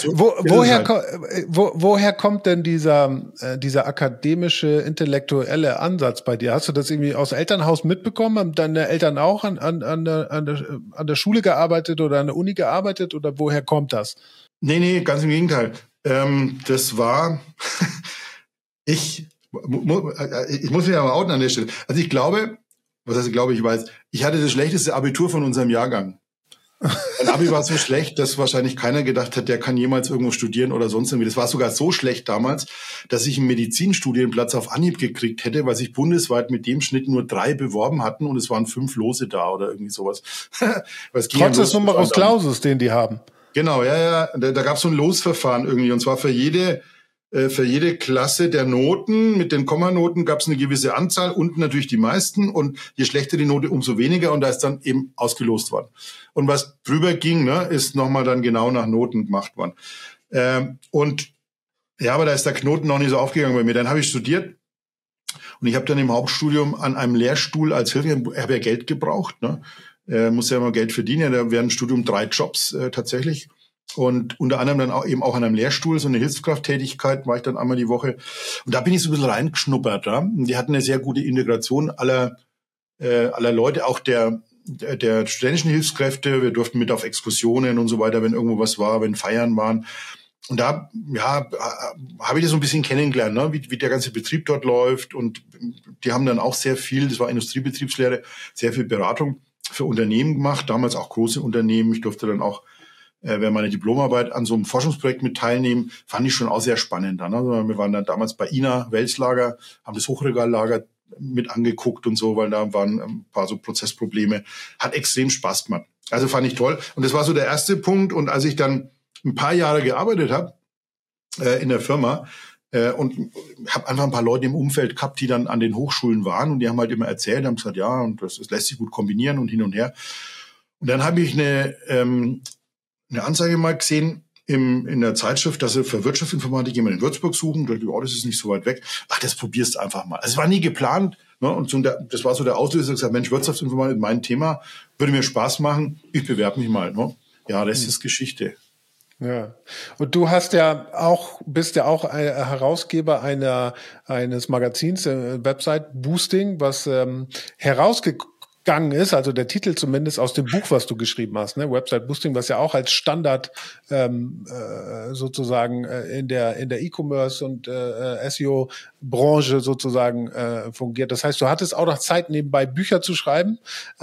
woher kommt denn dieser akademische, intellektuelle Ansatz bei dir? Hast du das irgendwie aus Elternhaus mitbekommen? Haben deine Eltern auch an der Schule gearbeitet oder an der Uni gearbeitet? Oder woher kommt das? Nee, ganz im Gegenteil. Das war, ich muss mich aber outen an der Stelle. Also ich glaube, ich weiß, ich hatte das schlechteste Abitur von unserem Jahrgang. Mein Abi war so schlecht, dass wahrscheinlich keiner gedacht hat, der kann jemals irgendwo studieren oder sonst irgendwie. Das war sogar so schlecht damals, dass ich einen Medizinstudienplatz auf Anhieb gekriegt hätte, weil sich bundesweit mit dem Schnitt nur 3 beworben hatten und es waren 5 Lose da oder irgendwie sowas. Trotz des Numerus Clausus, den die haben. Genau, ja. Da gab es so ein Losverfahren irgendwie und zwar für jede für jede Klasse der Noten, mit den Kommanoten gab es eine gewisse Anzahl, unten natürlich die meisten und je schlechter die Note, umso weniger und da ist dann eben ausgelost worden. Und was drüber ging, ne, ist nochmal dann genau nach Noten gemacht worden. Und ja, aber da ist der Knoten noch nicht so aufgegangen bei mir. Dann habe ich studiert und ich habe dann im Hauptstudium an einem Lehrstuhl als Hilfe, ich habe ja Geld gebraucht, ne, muss ja immer Geld verdienen, ja, da während dem Studium 3 Jobs tatsächlich. Und unter anderem dann auch eben auch an einem Lehrstuhl, so eine Hilfskrafttätigkeit war ich dann einmal die Woche. Und da bin ich so ein bisschen reingeschnuppert. Ja? Die hatten eine sehr gute Integration aller Leute, auch der studentischen Hilfskräfte. Wir durften mit auf Exkursionen und so weiter, wenn irgendwo was war, wenn Feiern waren. Und da habe ich das so ein bisschen kennengelernt, ne? wie der ganze Betrieb dort läuft. Und die haben dann auch sehr viel, das war Industriebetriebslehre, sehr viel Beratung für Unternehmen gemacht, damals auch große Unternehmen. Ich durfte dann auch während meiner Diplomarbeit an so einem Forschungsprojekt mit teilnehmen, fand ich schon auch sehr spannend dann. Also wir waren dann damals bei INA Welslager, haben das Hochregallager mit angeguckt und so, weil da waren ein paar so Prozessprobleme. Hat extrem Spaß gemacht. Also fand ich toll. Und das war so der erste Punkt. Und als ich dann ein paar Jahre gearbeitet habe in der Firma und habe einfach ein paar Leute im Umfeld gehabt, die dann an den Hochschulen waren und die haben halt immer erzählt, haben gesagt, ja, und das lässt sich gut kombinieren und hin und her. Und dann habe ich eine Anzeige mal gesehen in der Zeitschrift, dass sie für Wirtschaftsinformatik jemanden in Würzburg suchen. Da dachte ich, oh, das ist nicht so weit weg. Ach, das probierst du einfach mal. Also es war nie geplant. Ne? Und so das war so der Auslöser, ich gesagt, Mensch, Wirtschaftsinformatik ist mein Thema, würde mir Spaß machen, ich bewerbe mich mal. Ne? Ja, das ist Geschichte. Ja. Und du bist ja auch ein Herausgeber eines Magazins, Website Boosting, was herausgegangen ist, also der Titel zumindest aus dem Buch, was du geschrieben hast, ne? Website Boosting, was ja auch als Standard sozusagen in der E-Commerce und SEO-Branche sozusagen fungiert. Das heißt, du hattest auch noch Zeit nebenbei Bücher zu schreiben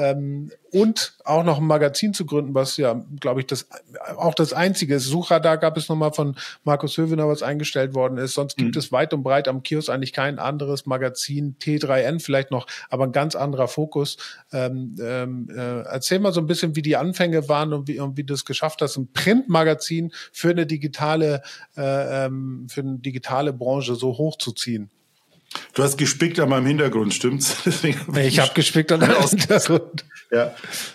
und auch noch ein Magazin zu gründen, was ja, glaube ich, das einzige ist. Suchradar gab es nochmal von Markus Hövener, was eingestellt worden ist. Sonst gibt es weit und breit am Kiosk eigentlich kein anderes Magazin, T3N vielleicht noch, aber ein ganz anderer Fokus. Erzähl mal so ein bisschen, wie die Anfänge waren und wie du es geschafft hast, ein Printmagazin für eine digitale Branche so hochzuziehen. Du hast gespickt an meinem Hintergrund, stimmt's? Ich habe gespickt an deinem Hintergrund. Ja,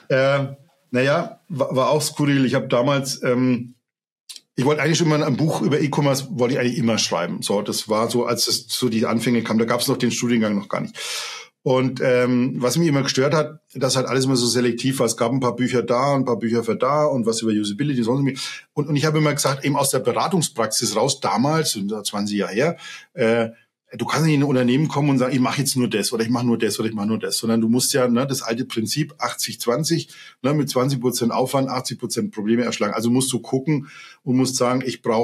war auch skurril. Ich habe damals, ich wollte eigentlich schon mal ein Buch über E-Commerce, wollte ich eigentlich immer schreiben. So, das war so, als es so die Anfänge kam, da gab es noch den Studiengang noch gar nicht. Und was mich immer gestört hat, dass halt alles immer so selektiv war. Es gab ein paar Bücher da, ein paar Bücher für da und was über Usability, sonst irgendwie. Und ich habe immer gesagt, eben aus der Beratungspraxis raus, damals, 20 Jahre her, du kannst nicht in ein Unternehmen kommen und sagen, ich mache jetzt nur das oder ich mache nur das oder ich mache nur das, sondern du musst ja das alte Prinzip 80-20, mit 20% Aufwand, 80% Probleme erschlagen. Also musst du gucken und musst sagen,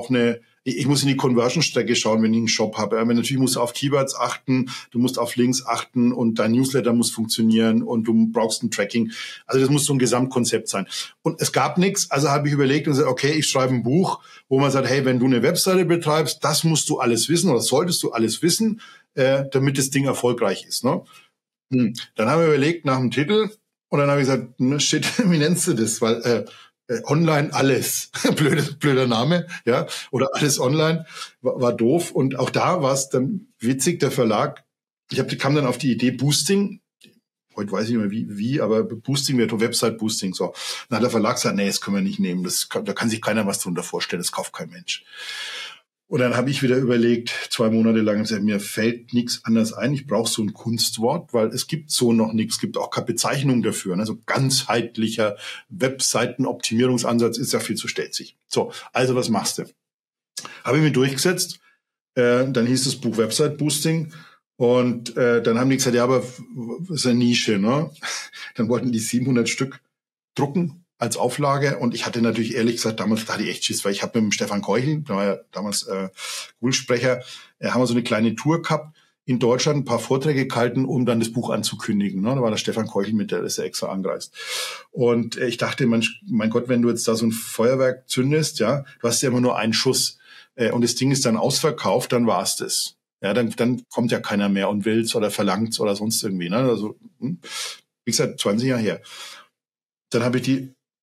ich muss in die Conversion-Strecke schauen, wenn ich einen Shop habe. Natürlich musst du auf Keywords achten, du musst auf Links achten und dein Newsletter muss funktionieren und du brauchst ein Tracking. Also das muss so ein Gesamtkonzept sein. Und es gab nichts, also habe ich überlegt und gesagt, okay, ich schreibe ein Buch, wo man sagt, hey, wenn du eine Webseite betreibst, das musst du alles wissen oder solltest du alles wissen, damit das Ding erfolgreich ist. Ne? Dann haben wir überlegt nach dem Titel und dann habe ich gesagt, shit, wie nennst du das? Weil online alles. Blöder Name, ja. Oder alles online. War doof. Und auch da war es dann witzig, der Verlag. Kam dann auf die Idee Boosting. Heute weiß ich nicht mehr wie, aber Boosting wäre Website Boosting, so. Dann hat der Verlag gesagt, nee, das können wir nicht nehmen. Da kann sich keiner was drunter vorstellen. Das kauft kein Mensch. Und dann habe ich wieder überlegt, 2 Monate lang, gesagt, mir fällt nichts anderes ein. Ich brauche so ein Kunstwort, weil es gibt so noch nichts. Es gibt auch keine Bezeichnung dafür. Also ganzheitlicher Webseitenoptimierungsansatz ist ja viel zu stelzig. So, also was machst du? Habe ich mir durchgesetzt. Dann hieß das Buch Website Boosting. Und dann haben die gesagt, ja, aber das ist eine Nische. Ne? Dann wollten die 700 Stück drucken als Auflage und ich hatte natürlich ehrlich gesagt, damals hatte ich echt Schiss, weil ich habe mit dem Stefan Keuchel, der war ja damals Google-Sprecher, haben wir so eine kleine Tour gehabt in Deutschland, ein paar Vorträge gehalten, um dann das Buch anzukündigen. Ne? Da war der Stefan Keuchel mit, der ist ja extra angereist. Und ich dachte, mein Gott, wenn du jetzt da so ein Feuerwerk zündest, ja, du hast ja immer nur einen Schuss und das Ding ist dann ausverkauft, dann war's das. Ja, dann kommt ja keiner mehr und will's oder verlangt's oder sonst irgendwie. Ne? Also, wie gesagt, 20 Jahre her. Dann habe ich die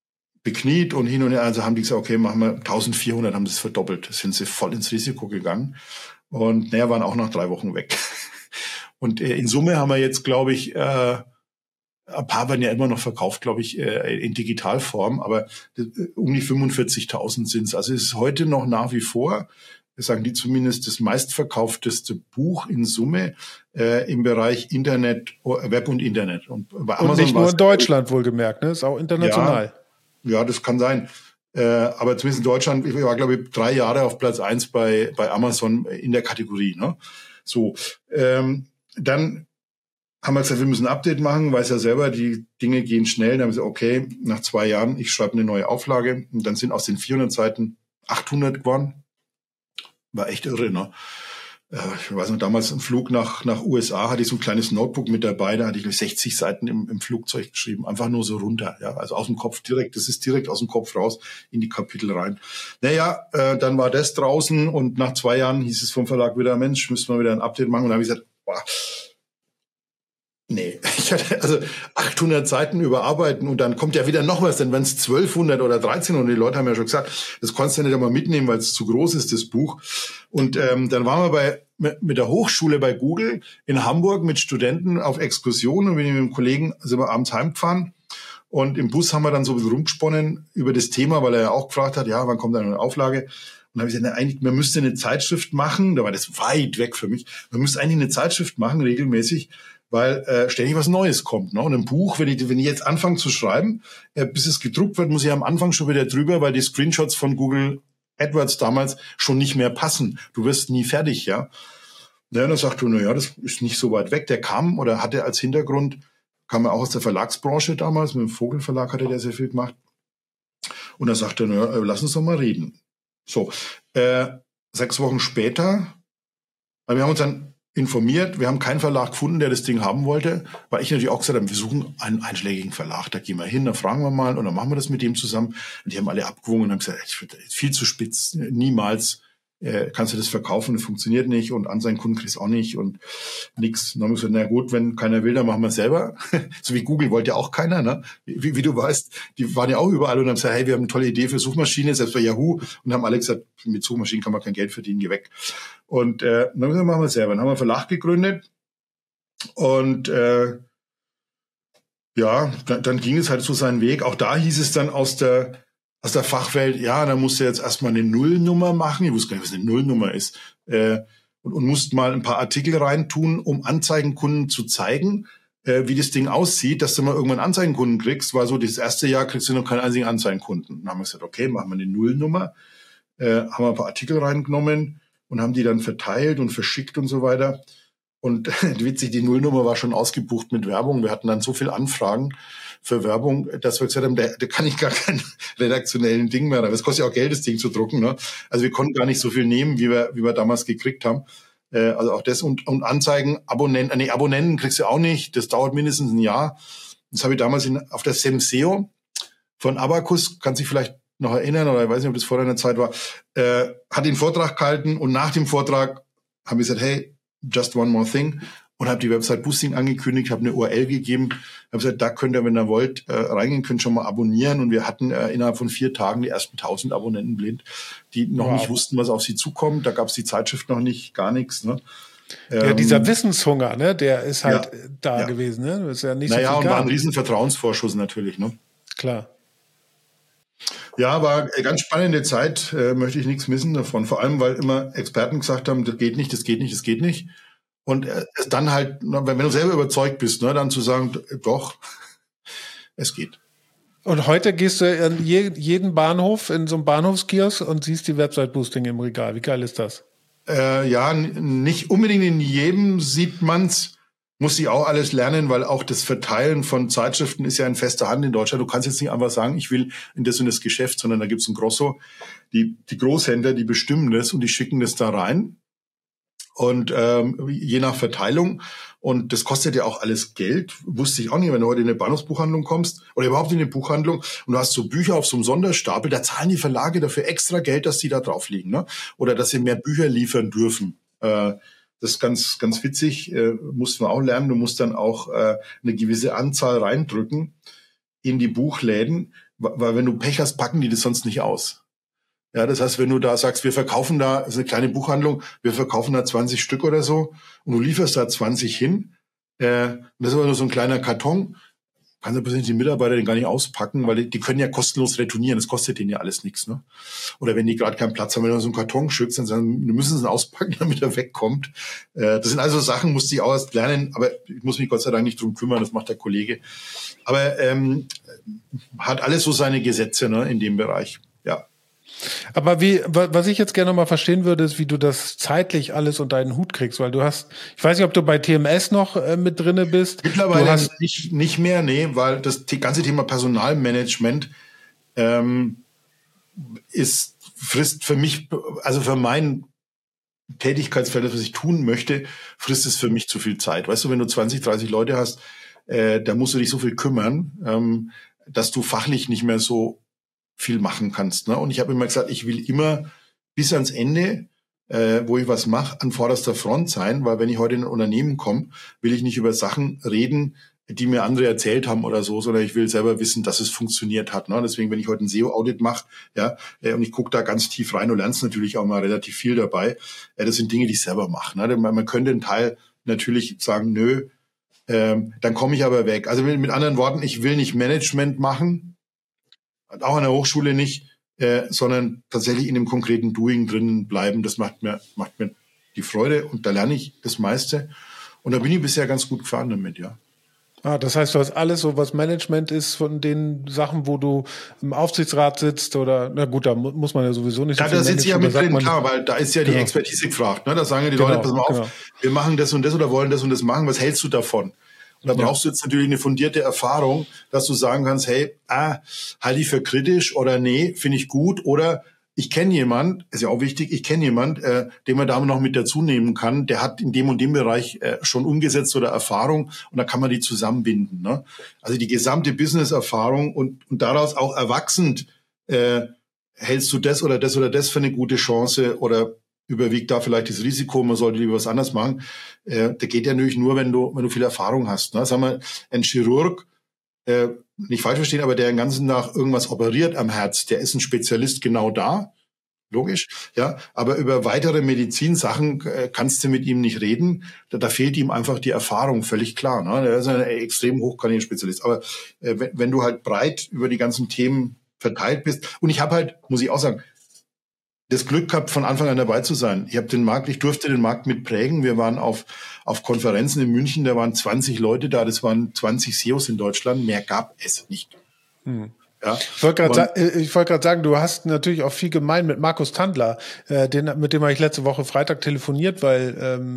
bekniet und hin und her. Also haben die gesagt, okay, machen wir 1400, haben das verdoppelt. Sind sie voll ins Risiko gegangen. Und waren auch nach 3 Wochen weg. Und in Summe haben wir jetzt, glaube ich, ein paar werden ja immer noch verkauft, glaube ich, in Digitalform, aber um die 45.000 sind es. Also es ist heute noch nach wie vor, sagen die zumindest, das meistverkaufteste Buch in Summe im Bereich Internet, Web und Internet. Und bei Amazon und nicht nur in Deutschland wohlgemerkt, ne? Ist auch international. Ja, das kann sein. Aber zumindest in Deutschland, ich war, glaube ich, 3 Jahre auf Platz 1 bei Amazon in der Kategorie. Ne? So, dann haben wir gesagt, wir müssen ein Update machen, weiß ja selber, die Dinge gehen schnell. Dann haben wir gesagt, okay, nach 2 Jahren, ich schreibe eine neue Auflage. Und dann sind aus den 400 Seiten 800 geworden. War echt irre, ne? Ich weiß noch, damals im Flug nach USA hatte ich so ein kleines Notebook mit dabei, da hatte ich 60 Seiten im Flugzeug geschrieben, einfach nur so runter, ja, also aus dem Kopf direkt, das ist direkt aus dem Kopf raus in die Kapitel rein. Dann war das draußen und nach 2 Jahren hieß es vom Verlag wieder, Mensch, müssen wir wieder ein Update machen und dann habe ich gesagt, boah, nee, ich hatte also 800 Seiten überarbeiten und dann kommt ja wieder noch was, denn wenn es 1200 oder 1300, die Leute haben ja schon gesagt, das kannst du ja nicht einmal mitnehmen, weil es zu groß ist, das Buch. Und dann waren wir mit der Hochschule bei Google in Hamburg mit Studenten auf Exkursion und bin mit einem Kollegen, sind wir abends heimgefahren und im Bus haben wir dann so ein bisschen rumgesponnen über das Thema, weil er ja auch gefragt hat, ja, wann kommt eine Auflage? Und dann habe ich gesagt, eigentlich, man müsste eine Zeitschrift machen, da war das weit weg für mich, man müsste eigentlich eine Zeitschrift machen, regelmäßig, weil ständig was Neues kommt. Ne? Und ein Buch, wenn ich jetzt anfange zu schreiben, bis es gedruckt wird, muss ich am Anfang schon wieder drüber, weil die Screenshots von Google AdWords damals schon nicht mehr passen. Du wirst nie fertig, ja. Ja, und dann sagte er, naja, das ist nicht so weit weg. Der kam oder hatte als Hintergrund, kam er auch aus der Verlagsbranche damals, mit dem Vogelverlag hatte der sehr viel gemacht. Und dann sagte er, naja, lass uns doch mal reden. So, 6 Wochen später, wir haben uns dann informiert, wir haben keinen Verlag gefunden, der das Ding haben wollte, weil ich natürlich auch gesagt habe, wir suchen einen einschlägigen Verlag, da gehen wir hin, da fragen wir mal und dann machen wir das mit dem zusammen. Und die haben alle abgewogen und haben gesagt, viel zu spitz, niemals kannst du das verkaufen, das funktioniert nicht und an seinen Kunden kriegst du auch nicht und nix. Und dann haben wir gesagt, na gut, wenn keiner will, dann machen wir es selber. So wie Google wollte ja auch keiner, ne? Wie du weißt, die waren ja auch überall und haben gesagt, hey, wir haben eine tolle Idee für Suchmaschine, selbst bei Yahoo, und haben alle gesagt, mit Suchmaschinen kann man kein Geld verdienen, geh weg. Und dann haben wir gesagt, machen wir es selber. Dann haben wir einen Verlag gegründet und dann ging es halt so seinen Weg. Auch da hieß es dann aus der Fachwelt, ja, da musst du jetzt erstmal eine Nullnummer machen. Ich wusste gar nicht, was eine Nullnummer ist. Und musst mal ein paar Artikel reintun, um Anzeigenkunden zu zeigen, wie das Ding aussieht, dass du mal irgendwann Anzeigenkunden kriegst. War so, das erste Jahr kriegst du noch keinen einzigen Anzeigenkunden. Dann haben wir gesagt, okay, machen wir eine Nullnummer. Haben wir ein paar Artikel reingenommen und haben die dann verteilt und verschickt und so weiter. Und witzig, die Nullnummer war schon ausgebucht mit Werbung. Wir hatten dann so viel Anfragen für Werbung, dass wir gesagt haben, da kann ich gar keinen redaktionellen Ding mehr. Aber es kostet ja auch Geld, das Ding zu drucken. Ne? Also wir konnten gar nicht so viel nehmen, wie wir damals gekriegt haben. Also auch das und Anzeigen, Abonnenten kriegst du auch nicht. Das dauert mindestens ein Jahr. Das habe ich damals auf der SEMSEO von Abacus, kann sich vielleicht noch erinnern, oder ich weiß nicht, ob das vor deiner Zeit war, hat den Vortrag gehalten und nach dem Vortrag haben wir gesagt, hey, just one more thing, und habe die Website Boosting angekündigt, habe eine URL gegeben, habe gesagt, da könnt ihr, wenn ihr wollt, reingehen, könnt schon mal abonnieren, und wir hatten innerhalb von 4 Tagen die ersten 1000 Abonnenten blind, die noch nicht wussten, was auf sie zukommt. Da gab es die Zeitschrift noch nicht, gar nichts. Ne? Ja, dieser Wissenshunger, ne, der ist halt da gewesen. Ne? Das ist ja nicht so viel und war ein riesen Vertrauensvorschuss natürlich. Ne? Klar. Ja, war eine ganz spannende Zeit, möchte ich nichts missen davon. Vor allem, weil immer Experten gesagt haben, das geht nicht, das geht nicht, das geht nicht. Und es dann halt, wenn du selber überzeugt bist, ne, dann zu sagen, doch, es geht. Und heute gehst du in jeden Bahnhof, in so einem Bahnhofskiosk und siehst die Website Boosting im Regal. Wie geil ist das? Nicht unbedingt in jedem sieht man's. Muss ich auch alles lernen, weil auch das Verteilen von Zeitschriften ist ja in fester Hand in Deutschland. Du kannst jetzt nicht einfach sagen, ich will in das und das Geschäft, sondern da gibt's ein Grosso. Die Großhändler, die bestimmen das und die schicken das da rein. Und je nach Verteilung. Und das kostet ja auch alles Geld. Wusste ich auch nicht, wenn du heute in eine Bahnhofsbuchhandlung kommst oder überhaupt in eine Buchhandlung und du hast so Bücher auf so einem Sonderstapel, da zahlen die Verlage dafür extra Geld, dass die da drauf liegen, ne? Oder dass sie mehr Bücher liefern dürfen. Das ist ganz, ganz witzig, mussten wir auch lernen. Du musst dann auch eine gewisse Anzahl reindrücken in die Buchläden. weil wenn du Pech hast, packen die das sonst nicht aus. Ja, das heißt, wenn du da sagst, wir verkaufen da, das ist eine kleine Buchhandlung, wir verkaufen da 20 Stück oder so und du lieferst da 20 hin, und das ist aber nur so ein kleiner Karton, kannst du plötzlich die Mitarbeiter den gar nicht auspacken, weil die können ja kostenlos retournieren, das kostet denen ja alles nichts, ne? Oder wenn die gerade keinen Platz haben, wenn du so einen Karton schützt, dann sagen, du müssen es auspacken, damit er wegkommt. Das sind also Sachen, musste ich auch erst lernen, aber ich muss mich Gott sei Dank nicht drum kümmern, das macht der Kollege. Aber hat alles so seine Gesetze, ne, in dem Bereich, ja. Aber was ich jetzt gerne noch mal verstehen würde, ist, wie du das zeitlich alles unter einen Hut kriegst, weil du hast, ich weiß nicht, ob du bei TMS noch mit drinne bist. Mittlerweile nicht mehr, nee, weil das ganze Thema Personalmanagement frisst für mich, also für mein Tätigkeitsfeld, was ich tun möchte, frisst es für mich zu viel Zeit. Weißt du, wenn du 20, 30 Leute hast, da musst du dich so viel kümmern, dass du fachlich nicht mehr so viel machen kannst. Ne? Und ich habe immer gesagt, ich will immer bis ans Ende, wo ich was mache, an vorderster Front sein, weil wenn ich heute in ein Unternehmen komme, will ich nicht über Sachen reden, die mir andere erzählt haben oder so, sondern ich will selber wissen, dass es funktioniert hat. Ne? Deswegen, wenn ich heute ein SEO-Audit mache, ja, und ich gucke da ganz tief rein und lernst natürlich auch mal relativ viel dabei, das sind Dinge, die ich selber mache. Ne? Man könnte einen Teil natürlich sagen, nö, dann komme ich aber weg. Also mit anderen Worten, ich will nicht Management machen, auch an der Hochschule nicht, sondern tatsächlich in dem konkreten Doing drinnen bleiben. Das macht mir die Freude und da lerne ich das meiste. Und da bin ich bisher ganz gut gefahren damit, ja. Das heißt, du hast alles so, was Management ist, von den Sachen, wo du im Aufsichtsrat sitzt oder, na gut, da muss man ja sowieso nicht so da viel sitzt ja mit drin, klar, weil da ist ja die genau. Expertise gefragt. Ne? Da sagen ja die Leute, pass mal auf, wir machen das und das oder wollen das und das machen, was hältst du davon? Und da brauchst du jetzt natürlich eine fundierte Erfahrung, dass du sagen kannst, hey, halte ich für kritisch oder nee, finde ich gut oder ich kenne jemand, ist ja auch wichtig, den man da noch mit dazu nehmen kann, der hat in dem und dem Bereich schon umgesetzt oder Erfahrung und da kann man die zusammenbinden. Ne? Also die gesamte Business-Erfahrung und daraus auch erwachsend hältst du das oder das oder das für eine gute Chance oder überwiegt da vielleicht das Risiko, man sollte lieber was anderes machen. Der geht ja natürlich nur, wenn du viel Erfahrung hast. Ne? Sagen wir, ein Chirurg, nicht falsch verstehen, aber der den ganzen Tag irgendwas operiert am Herz, der ist ein Spezialist genau da, logisch, ja. Aber über weitere Medizinsachen kannst du mit ihm nicht reden. Da fehlt ihm einfach die Erfahrung, völlig klar. Ne? Der ist ein extrem hochkandidater Spezialist. Aber wenn du halt breit über die ganzen Themen verteilt bist, und ich habe halt, muss ich auch sagen, das Glück gehabt, von Anfang an dabei zu sein. Ich durfte den Markt mitprägen. Wir waren auf Konferenzen in München, da waren 20 Leute da, das waren 20 SEOs in Deutschland, mehr gab es nicht. Hm. Ja. Ich wollte gerade sagen, du hast natürlich auch viel gemein mit Markus Tandler, mit dem habe ich letzte Woche Freitag telefoniert, weil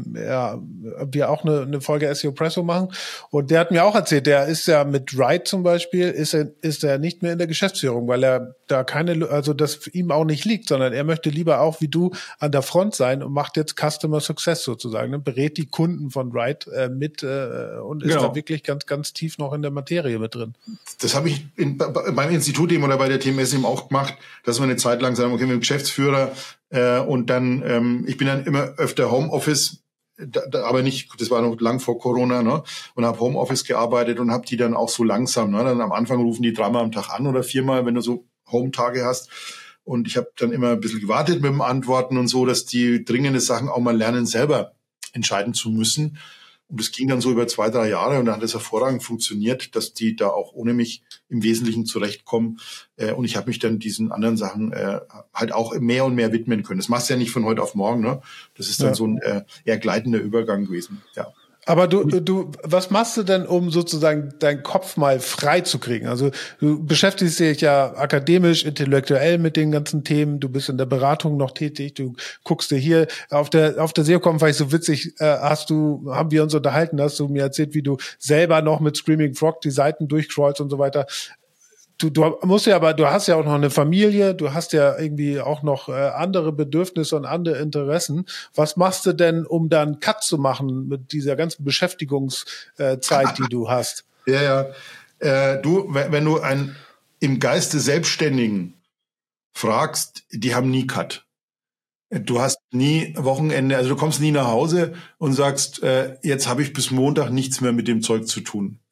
wir auch eine Folge SEO Presso machen und der hat mir auch erzählt, der ist ja mit Wright zum Beispiel, ist er nicht mehr in der Geschäftsführung, weil er da also das ihm auch nicht liegt, sondern er möchte lieber auch wie du an der Front sein und macht jetzt Customer Success sozusagen, ne? Berät die Kunden von Wright mit und ist da wirklich ganz, ganz tief noch in der Materie mit drin. Das habe ich beim Institut eben oder bei der TMS eben auch gemacht, dass wir eine Zeit lang sagen, okay, wir sind Geschäftsführer und dann, ich bin dann immer öfter Homeoffice, aber nicht, das war noch lang vor Corona, ne? Und habe Homeoffice gearbeitet und habe die dann auch so langsam, ne? Dann am Anfang rufen die 3-mal am Tag an oder 4-mal, wenn du so Home-Tage hast. Und ich habe dann immer ein bisschen gewartet mit dem Antworten und so, dass die dringende Sachen auch mal lernen, selber entscheiden zu müssen. Und das ging dann so über 2-3 Jahre und dann hat es hervorragend funktioniert, dass die da auch ohne mich im Wesentlichen zurechtkommen. Und ich habe mich dann diesen anderen Sachen halt auch mehr und mehr widmen können. Das machst du ja nicht von heute auf morgen, ne? Das ist dann so ein eher gleitender Übergang gewesen, ja. Aber du, was machst du denn, um sozusagen deinen Kopf mal frei zu kriegen? Also du beschäftigst dich ja akademisch, intellektuell mit den ganzen Themen. Du bist in der Beratung noch tätig. Du guckst dir hier auf der SEO-Com, weil ich so witzig, haben wir uns unterhalten, hast du mir erzählt, wie du selber noch mit Screaming Frog die Seiten durchcrawlst und so weiter. Du musst ja, aber du hast ja auch noch eine Familie, du hast ja irgendwie auch noch andere Bedürfnisse und andere Interessen. Was machst du denn, um dann Cut zu machen mit dieser ganzen Beschäftigungszeit, die du hast? Ja. Wenn du einen im Geiste Selbstständigen fragst, die haben nie Cut. Du hast nie Wochenende, also du kommst nie nach Hause und sagst, jetzt habe ich bis Montag nichts mehr mit dem Zeug zu tun.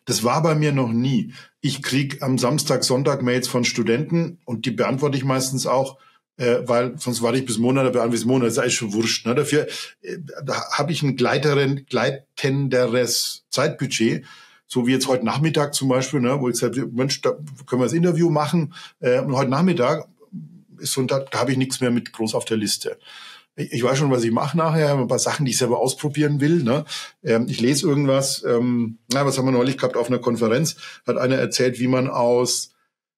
Das war bei mir noch nie. Ich krieg am Samstag, Sonntag Mails von Studenten und die beantworte ich meistens auch, weil sonst warte ich bis Monat, da beantworte ich bis Monat, das ist eigentlich schon wurscht. Ne? Dafür da habe ich ein gleitenderes Zeitbudget, so wie jetzt heute Nachmittag zum Beispiel, ne, wo ich sage, Mensch, da können wir das Interview machen. Und heute Nachmittag ist so, da habe ich nichts mehr mit groß auf der Liste. Ich weiß schon, was ich mache nachher, ein paar Sachen, die ich selber ausprobieren will. Ne? Ich lese irgendwas. Was haben wir neulich gehabt auf einer Konferenz? Hat einer erzählt, wie man aus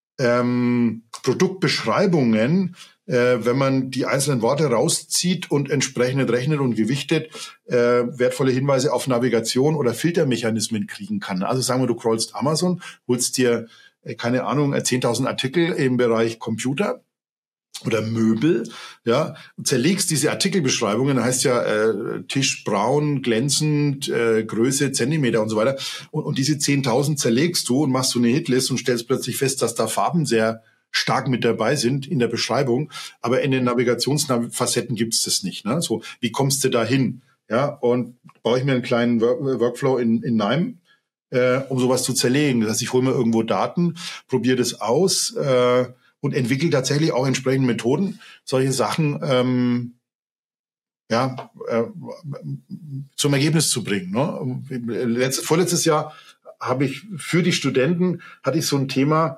Produktbeschreibungen, wenn man die einzelnen Worte rauszieht und entsprechend rechnet und gewichtet, wertvolle Hinweise auf Navigation oder Filtermechanismen kriegen kann. Also sagen wir, du crawlst Amazon, holst dir, keine Ahnung, 10.000 Artikel im Bereich Computer oder Möbel, ja, zerlegst diese Artikelbeschreibungen, heißt ja Tisch braun, glänzend, Größe, Zentimeter und so weiter. Und diese 10.000 zerlegst du und machst so eine Hitlist und stellst plötzlich fest, dass da Farben sehr stark mit dabei sind in der Beschreibung, aber in den Navigationsfacetten gibt es das nicht. Ne? So, wie kommst du da hin? Ja, und baue ich mir einen kleinen Workflow in Nime, um sowas zu zerlegen. Das heißt, ich hole mir irgendwo Daten, probiere das aus, und entwickelt tatsächlich auch entsprechende Methoden, solche Sachen zum Ergebnis zu bringen. Ne? Vorletztes Jahr habe ich für die Studenten hatte ich so ein Thema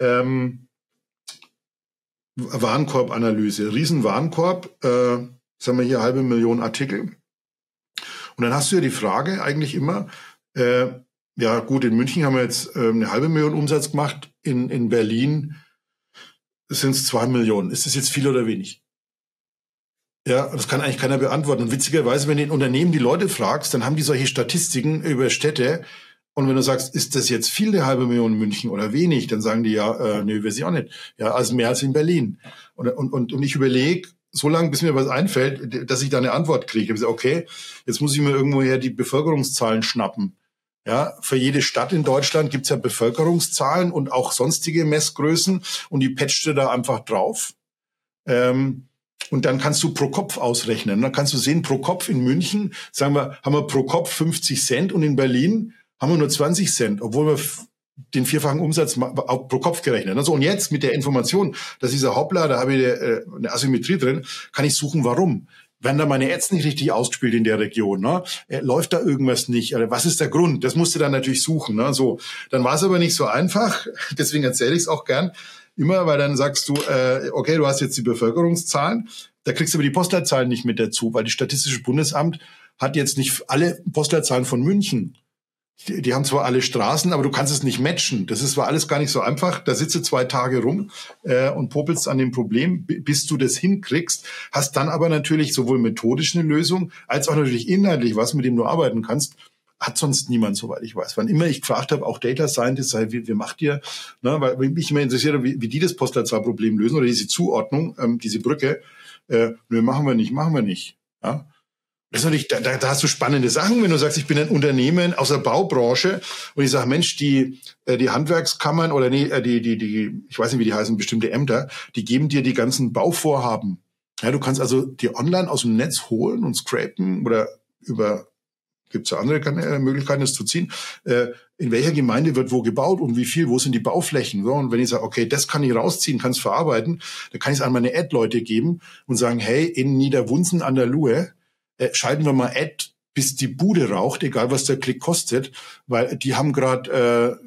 Warenkorbanalyse, Riesenwarenkorb, sagen wir hier 500.000 Artikel. Und dann hast du ja die Frage eigentlich immer, ja gut, in München haben wir jetzt 500.000 Umsatz gemacht, in Berlin sind es 2 Millionen. Ist das jetzt viel oder wenig? Ja, das kann eigentlich keiner beantworten. Und witzigerweise, wenn du in Unternehmen die Leute fragst, dann haben die solche Statistiken über Städte. Und wenn du sagst, ist das jetzt viel, der 500.000 in München oder wenig, dann sagen die ja, nee, weiß ich auch nicht. Ja, also mehr als in Berlin. Und ich überlege, so lange, bis mir was einfällt, dass ich da eine Antwort kriege. Ich sage, okay, jetzt muss ich mir irgendwoher die Bevölkerungszahlen schnappen. Ja, für jede Stadt in Deutschland gibt's ja Bevölkerungszahlen und auch sonstige Messgrößen und die patchst du da einfach drauf. Und dann kannst du pro Kopf ausrechnen. Dann kannst du sehen, pro Kopf in München, sagen wir, haben wir pro Kopf 50 Cent und in Berlin haben wir nur 20 Cent, obwohl wir den 4-fachen Umsatz pro Kopf gerechnet. Also und jetzt mit der Information, dass dieser Hoppla, da habe ich eine Asymmetrie drin, kann ich suchen, warum. Werden da meine Ads nicht richtig ausgespielt in der Region? Ne? Läuft da irgendwas nicht? Was ist der Grund? Das musst du dann natürlich suchen. Ne? So, dann war es aber nicht so einfach. Deswegen erzähle ich es auch gern immer, weil dann sagst du, okay, du hast jetzt die Bevölkerungszahlen, da kriegst du aber die Postleitzahlen nicht mit dazu, weil das Statistische Bundesamt hat jetzt nicht alle Postleitzahlen von München. Die haben zwar alle Straßen, aber du kannst es nicht matchen. Das war alles gar nicht so einfach. Da sitze 2 Tage rum und popelst an dem Problem, bis du das hinkriegst. Hast dann aber natürlich sowohl methodisch eine Lösung, als auch natürlich inhaltlich was, mit dem du arbeiten kannst. Hat sonst niemand, soweit ich weiß. Wann immer ich gefragt habe, auch Data Scientists, wie macht ihr? Ne, weil mich immer interessiert, wie die das Postleitzahlproblem lösen oder diese Zuordnung, diese Brücke. Machen wir nicht. Ja? Das ist natürlich, da hast du spannende Sachen, wenn du sagst, ich bin ein Unternehmen aus der Baubranche und ich sage, Mensch, die Handwerkskammern oder die, ich weiß nicht, wie die heißen, bestimmte Ämter, die geben dir die ganzen Bauvorhaben. Ja, du kannst also dir online aus dem Netz holen und scrapen oder gibt's ja andere Möglichkeiten, das zu ziehen, in welcher Gemeinde wird wo gebaut und wie viel, wo sind die Bauflächen. So, und wenn ich sage, okay, das kann ich rausziehen, kann es verarbeiten, dann kann ich es an meine Ad-Leute geben und sagen, hey, in Niederwunsen an der Luhe, schalten wir mal Ad, bis die Bude raucht, egal was der Klick kostet, weil die haben gerade,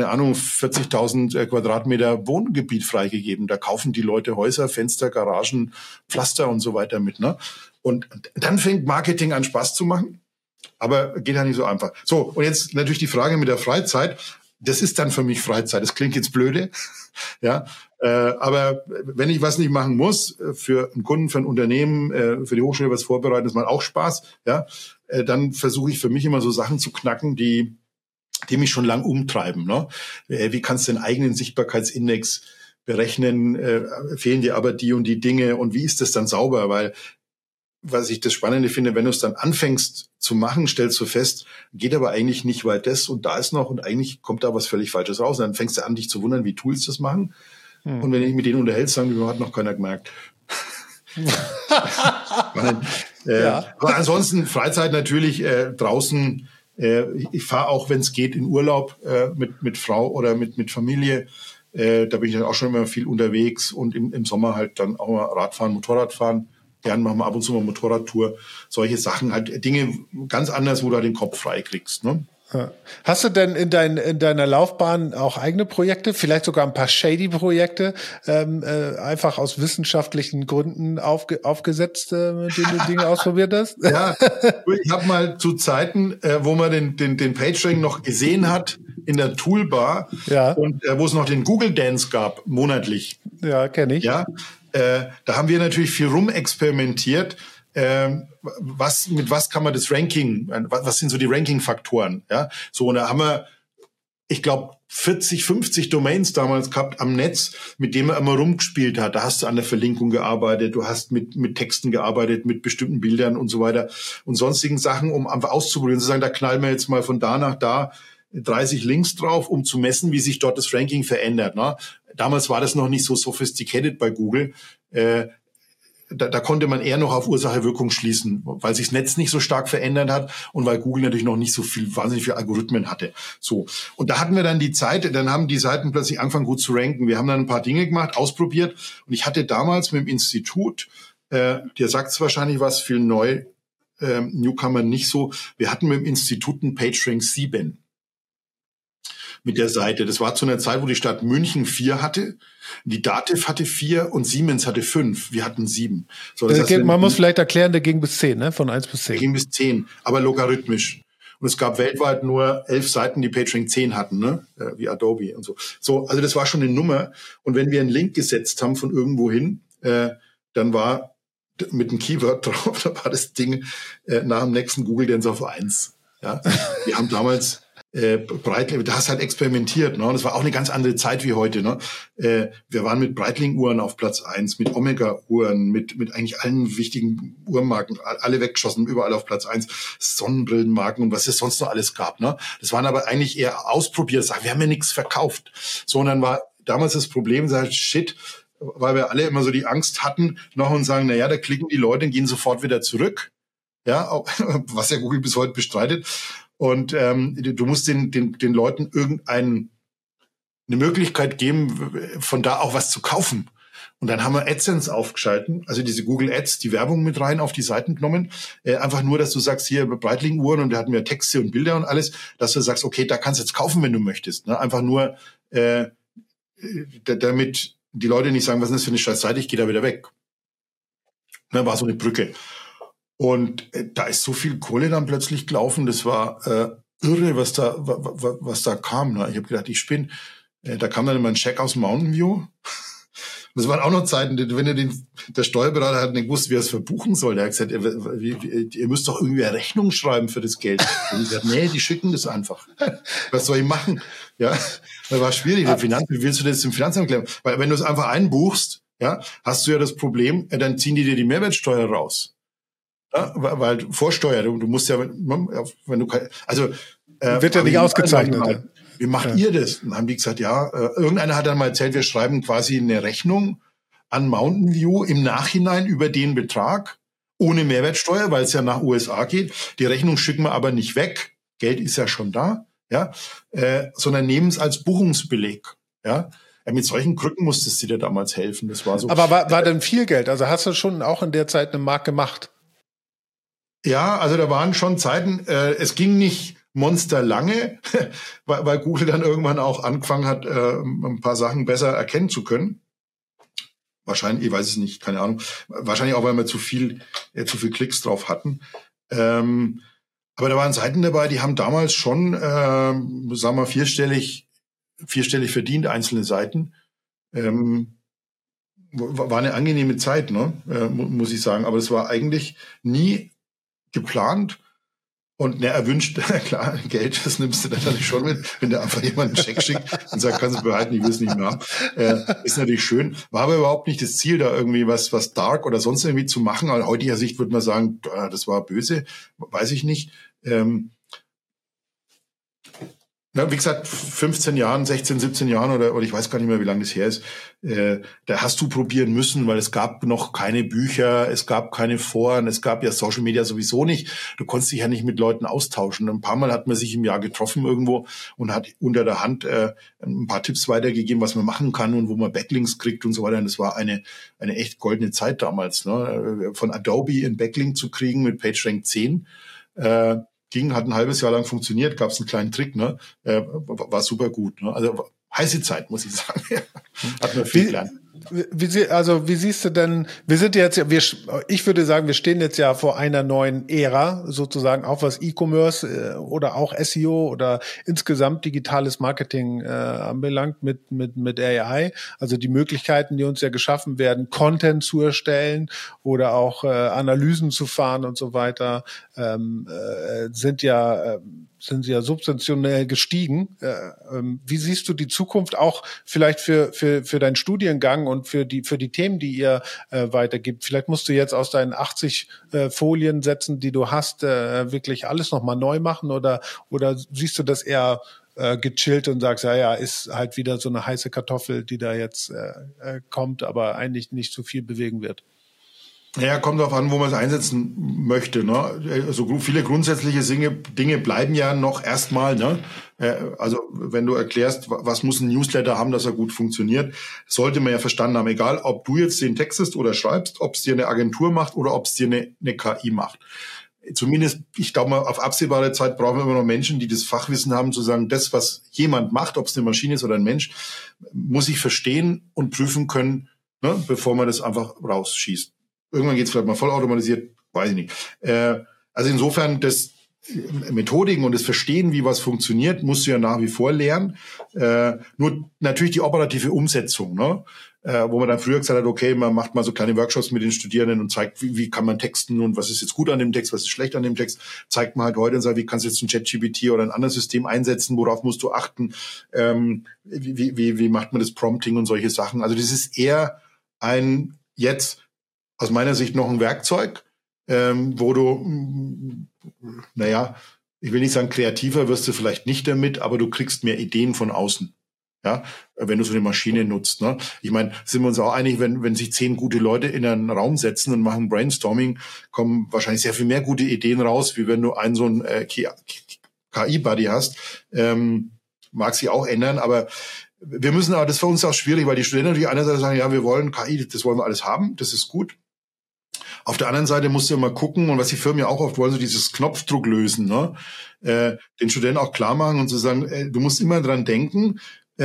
40.000 Quadratmeter Wohngebiet freigegeben. Da kaufen die Leute Häuser, Fenster, Garagen, Pflaster und so weiter mit. Ne? Und dann fängt Marketing an Spaß zu machen, aber geht ja nicht so einfach. So, und jetzt natürlich die Frage mit der Freizeit. Das ist dann für mich Freizeit. Das klingt jetzt blöde, ja. Aber wenn ich was nicht machen muss, für einen Kunden, für ein Unternehmen, für die Hochschule was vorbereiten, das macht auch Spaß, ja. Dann versuche ich für mich immer so Sachen zu knacken, die mich schon lang umtreiben. Ne? Wie kannst du den eigenen Sichtbarkeitsindex berechnen? Fehlen dir aber die und die Dinge? Und wie ist das dann sauber? Weil was ich das Spannende finde, wenn du es dann anfängst zu machen, stellst du fest, geht aber eigentlich nicht, weil das und da ist noch und eigentlich kommt da was völlig Falsches raus. Und dann fängst du an, dich zu wundern, wie Tools das machen. Und wenn ich mit denen unterhältst, sagen die, hat noch keiner gemerkt. Ja. Aber ansonsten Freizeit natürlich draußen Ich fahre auch, wenn es geht, in Urlaub mit Frau oder mit Familie. Da bin ich dann auch schon immer viel unterwegs und im Sommer halt dann auch mal Radfahren, Motorradfahren. Gern machen wir ab und zu mal Motorradtour. Solche Sachen, halt Dinge ganz anders, wo du den Kopf frei kriegst, ne? Hast du denn in deiner Laufbahn auch eigene Projekte, vielleicht sogar ein paar Shady-Projekte, einfach aus wissenschaftlichen Gründen aufgesetzt, mit denen du Dinge ausprobiert hast? Ja, ich habe mal zu Zeiten, wo man den PageRank noch gesehen hat, in der Toolbar, ja, und wo es noch den Google Dance gab, monatlich. Ja, kenne ich. Ja, da haben wir natürlich viel rumexperimentiert. Mit was kann man das Ranking, was sind so die Ranking-Faktoren? Ja, so, und da haben wir, ich glaube, 40, 50 Domains damals gehabt am Netz, mit denen man immer rumgespielt hat. Da hast du an der Verlinkung gearbeitet, du hast mit Texten gearbeitet, mit bestimmten Bildern und so weiter und sonstigen Sachen, um einfach auszuprobieren, zu sagen, da knallen wir jetzt mal von da nach da 30 Links drauf, um zu messen, wie sich dort das Ranking verändert. Ne? Damals war das noch nicht so sophisticated bei Google. Da konnte man eher noch auf Ursache-Wirkung schließen, weil sich das Netz nicht so stark verändert hat und weil Google natürlich noch nicht so wahnsinnig viele Algorithmen hatte. So. Und da hatten wir dann die Zeit, dann haben die Seiten plötzlich angefangen gut zu ranken. Wir haben dann ein paar Dinge gemacht, ausprobiert, und ich hatte damals mit dem Institut, dir sagt's wahrscheinlich was, viel Newcomer nicht so, wir hatten mit dem Institut einen PageRank 7 mit der Seite. Das war zu einer Zeit, wo die Stadt München 4 hatte, die Dativ hatte 4 und Siemens hatte 5. Wir hatten 7. So, das heißt, man muss vielleicht erklären, der ging bis 10, ne? Von 1 bis 10. Der ging bis 10, aber logarithmisch. Und es gab weltweit nur 11 Seiten, die PageRank 10 hatten, ne? Wie Adobe und so. So, also das war schon eine Nummer. Und wenn wir einen Link gesetzt haben von irgendwo hin, dann war mit einem Keyword drauf, da war das Ding nach dem nächsten Google Dance auf 1. Ja? Wir haben damals Breitling, da hast halt experimentiert, ne? Und das war auch eine ganz andere Zeit wie heute, ne? Wir waren mit Breitling-Uhren auf Platz 1, mit Omega-Uhren, mit eigentlich allen wichtigen Uhrmarken, alle weggeschossen, überall auf Platz 1, Sonnenbrillenmarken und was es sonst noch alles gab, ne? Das waren aber eigentlich eher Ausprobiersachen. Wir haben ja nichts verkauft. Sondern war damals das Problem, shit, weil wir alle immer so die Angst hatten, noch und sagen, naja, da klicken die Leute und gehen sofort wieder zurück. Ja, auch, was ja Google bis heute bestreitet. Und du musst den Leuten eine Möglichkeit geben, von da auch was zu kaufen. Und dann haben wir AdSense aufgeschalten, also diese Google Ads, die Werbung mit rein auf die Seiten genommen. Einfach nur, dass du sagst, hier Breitling-Uhren, und da hatten wir Texte und Bilder und alles, dass du sagst, okay, da kannst du jetzt kaufen, wenn du möchtest. Ne? Einfach nur, damit die Leute nicht sagen, was ist das für eine scheiß Seite, ich gehe da wieder weg. Ne, war so eine Brücke. Und da ist so viel Kohle dann plötzlich gelaufen, das war irre, was da kam. Ne? Ich habe gedacht, ich spinne. Da kam dann immer ein Check aus Mountain View. Das waren auch noch Zeiten, wenn der Steuerberater hat nicht gewusst, wie er es verbuchen soll. Der hat gesagt, ihr müsst doch irgendwie eine Rechnung schreiben für das Geld. Und ich gesagt, nee, die schicken das einfach. Was soll ich machen? Ja, das war schwierig. Wie willst du das im Finanzamt klären? Weil wenn du es einfach einbuchst, ja, hast du ja das Problem, dann ziehen die dir die Mehrwertsteuer raus. Ja, weil Vorsteuer, du musst ja, wenn du also wird ja nicht ausgezeichnet. Wie macht ihr das? Und dann haben die gesagt, ja, irgendeiner hat dann mal erzählt, wir schreiben quasi eine Rechnung an Mountain View im Nachhinein über den Betrag, ohne Mehrwertsteuer, weil es ja nach USA geht. Die Rechnung schicken wir aber nicht weg. Geld ist ja schon da, ja, sondern nehmen es als Buchungsbeleg, ja. Mit solchen Krücken musstest du dir damals helfen. Das war so. Aber war denn viel Geld? Also hast du schon auch in der Zeit eine Mark gemacht? Ja, also da waren schon Zeiten, es ging nicht monsterlange, weil Google dann irgendwann auch angefangen hat, ein paar Sachen besser erkennen zu können. Wahrscheinlich, ich weiß es nicht, keine Ahnung. Wahrscheinlich auch, weil wir zu viel Klicks drauf hatten. Aber da waren Seiten dabei, die haben damals schon, sagen wir, vierstellig verdient, einzelne Seiten. War eine angenehme Zeit, ne? Muss ich sagen. Aber es war eigentlich nie geplant und erwünscht, klar, Geld, das nimmst du dann natürlich schon mit, wenn der einfach jemand einen Scheck schickt und sagt, kannst du behalten, ich will es nicht mehr haben. Ist natürlich schön, war aber überhaupt nicht das Ziel, da irgendwie was dark oder sonst irgendwie zu machen. Aus heutiger Sicht würde man sagen, das war böse, weiß ich nicht. Na, wie gesagt, 15 Jahren, 16, 17 Jahren oder ich weiß gar nicht mehr, wie lange das her ist, da hast du probieren müssen, weil es gab noch keine Bücher, es gab keine Foren, es gab ja Social Media sowieso nicht. Du konntest dich ja nicht mit Leuten austauschen. Ein paar Mal hat man sich im Jahr getroffen irgendwo und hat unter der Hand ein paar Tipps weitergegeben, was man machen kann und wo man Backlinks kriegt und so weiter. Und das war eine echt goldene Zeit damals, ne? Von Adobe in Backlink zu kriegen mit PageRank 10, hat ein halbes Jahr lang funktioniert, gab es einen kleinen Trick, ne? War super gut. Ne? Also heiße Zeit, muss ich sagen. Hat man viel gelernt. Wie siehst du denn, wir sind jetzt, ich würde sagen, wir stehen jetzt ja vor einer neuen Ära, sozusagen, auch was E-Commerce oder auch SEO oder insgesamt digitales Marketing anbelangt mit AI. Also die Möglichkeiten, die uns ja geschaffen werden, Content zu erstellen oder auch Analysen zu fahren und so weiter, sind ja substanziell gestiegen. Wie siehst du die Zukunft auch vielleicht für deinen Studiengang und für die Themen, die ihr weitergibt? Vielleicht musst du jetzt aus deinen 80 Foliensätzen, die du hast, wirklich alles nochmal neu machen oder siehst du das eher gechillt und sagst, ja, ist halt wieder so eine heiße Kartoffel, die da jetzt kommt, aber eigentlich nicht so viel bewegen wird? Ja, kommt darauf an, wo man es einsetzen möchte. Ne? Also viele grundsätzliche Dinge bleiben ja noch erstmal. Ne? Also wenn du erklärst, was muss ein Newsletter haben, dass er gut funktioniert, sollte man ja verstanden haben. Egal, ob du jetzt den textest oder schreibst, ob es dir eine Agentur macht oder ob es dir eine KI macht. Zumindest, ich glaube mal, auf absehbare Zeit brauchen wir immer noch Menschen, die das Fachwissen haben, zu sagen, das, was jemand macht, ob es eine Maschine ist oder ein Mensch, muss ich verstehen und prüfen können, ne? Bevor man das einfach rausschießt. Irgendwann geht es vielleicht mal vollautomatisiert, weiß ich nicht. Also insofern, das Methodiken und das Verstehen, wie was funktioniert, musst du ja nach wie vor lernen. Nur natürlich die operative Umsetzung, ne? Wo man dann früher gesagt hat, okay, man macht mal so kleine Workshops mit den Studierenden und zeigt, wie kann man texten und was ist jetzt gut an dem Text, was ist schlecht an dem Text. Zeigt man halt heute und sagt, wie kannst du jetzt ein ChatGPT oder ein anderes System einsetzen, worauf musst du achten, wie macht man das Prompting und solche Sachen. Also das ist eher jetzt aus meiner Sicht noch ein Werkzeug, wo du, ich will nicht sagen kreativer wirst du vielleicht nicht damit, aber du kriegst mehr Ideen von außen. Ja, wenn du so eine Maschine nutzt. Ne? Ich meine, sind wir uns auch einig, wenn sich 10 gute Leute in einen Raum setzen und machen Brainstorming, kommen wahrscheinlich sehr viel mehr gute Ideen raus, wie wenn du so einen KI-Buddy hast. Mag sich auch ändern, aber das ist für uns auch schwierig, weil die Studenten natürlich einerseits sagen, ja, wir wollen KI, das wollen wir alles haben, das ist gut. Auf der anderen Seite musst du immer gucken, und was die Firmen ja auch oft wollen, so dieses Knopfdruck lösen, ne? Den Studenten auch klar machen und zu sagen, du musst immer dran denken,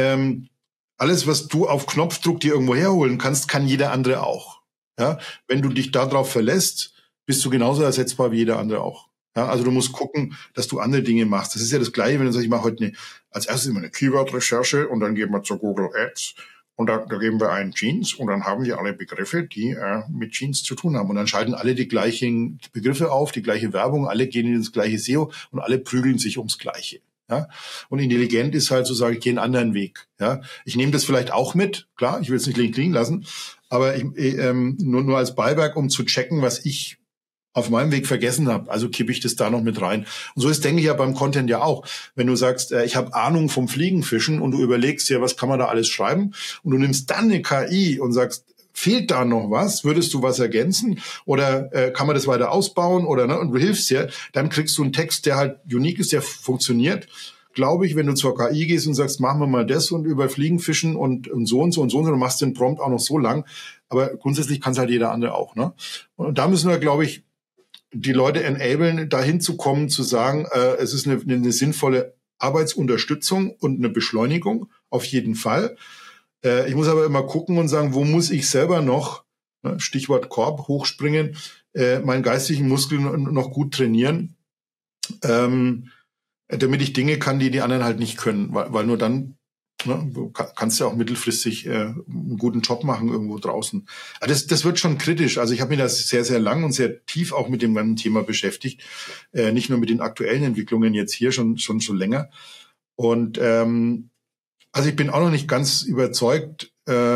alles, was du auf Knopfdruck dir irgendwo herholen kannst, kann jeder andere auch. Ja? Wenn du dich darauf verlässt, bist du genauso ersetzbar wie jeder andere auch. Ja? Also du musst gucken, dass du andere Dinge machst. Das ist ja das Gleiche, wenn du sagst, ich mache heute als erstes immer eine Keyword-Recherche und dann gehen wir zur Google Ads. Und da geben wir ein Jeans und dann haben wir alle Begriffe, die mit Jeans zu tun haben. Und dann schalten alle die gleichen Begriffe auf, die gleiche Werbung, alle gehen ins gleiche SEO und alle prügeln sich ums Gleiche. Ja? Und intelligent ist halt so, sage ich, gehe einen anderen Weg. Ja? Ich nehme das vielleicht auch mit, klar, ich will es nicht liegen lassen, aber nur als Beiwerk, um zu checken, was ich auf meinem Weg vergessen habe, also kippe ich das da noch mit rein. Und so ist, denke ich, ja beim Content ja auch. Wenn du sagst, ich habe Ahnung vom Fliegenfischen und du überlegst dir, was kann man da alles schreiben und du nimmst dann eine KI und sagst, fehlt da noch was? Würdest du was ergänzen? Oder kann man das weiter ausbauen? Oder ne? Und du hilfst dir, dann kriegst du einen Text, der halt unique ist, der funktioniert. Glaube ich, wenn du zur KI gehst und sagst, machen wir mal das und über Fliegenfischen und so und so und so und so, du machst den Prompt auch noch so lang. Aber grundsätzlich kann es halt jeder andere auch. Ne? Und da müssen wir, glaube ich, die Leute enablen, dahin zu kommen, zu sagen, es ist eine sinnvolle Arbeitsunterstützung und eine Beschleunigung, auf jeden Fall. Ich muss aber immer gucken und sagen, wo muss ich selber noch, Stichwort Korb, hochspringen, meinen geistigen Muskel noch gut trainieren, damit ich Dinge kann, die anderen halt nicht können, weil nur dann du kannst ja auch mittelfristig einen guten Job machen irgendwo draußen. Also das wird schon kritisch. Also ich habe mich da sehr, sehr lang und sehr tief auch mit dem ganzen Thema beschäftigt. Nicht nur mit den aktuellen Entwicklungen jetzt hier, schon länger. Und also ich bin auch noch nicht ganz überzeugt,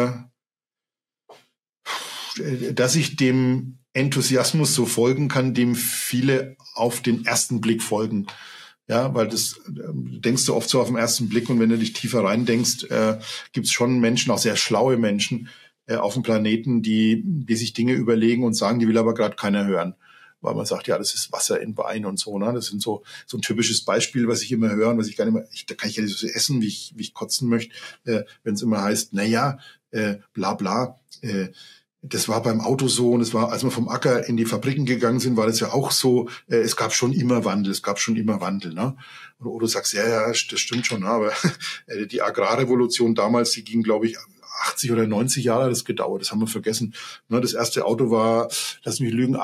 dass ich dem Enthusiasmus so folgen kann, dem viele auf den ersten Blick folgen. Ja, weil das denkst du oft so auf den ersten Blick, und wenn du dich tiefer rein denkst, gibt's schon Menschen, auch sehr schlaue Menschen auf dem Planeten, die sich Dinge überlegen und sagen, die will aber gerade keiner hören. Weil man sagt, ja, das ist Wasser in Wein und so, ne? Das sind so ein typisches Beispiel, was ich immer höre und was ich gar nicht mehr, da kann ich ja nicht so essen, wie ich kotzen möchte, wenn es immer heißt, bla bla, das war beim Auto so, und es war, als wir vom Acker in die Fabriken gegangen sind, war das ja auch so, es gab schon immer Wandel, ne? Oder du sagst, ja, das stimmt schon, ne? Aber die Agrarrevolution damals, die ging, glaube ich, 80 oder 90 Jahre hat das gedauert, das haben wir vergessen. Ne? Das erste Auto war, lass mich lügen,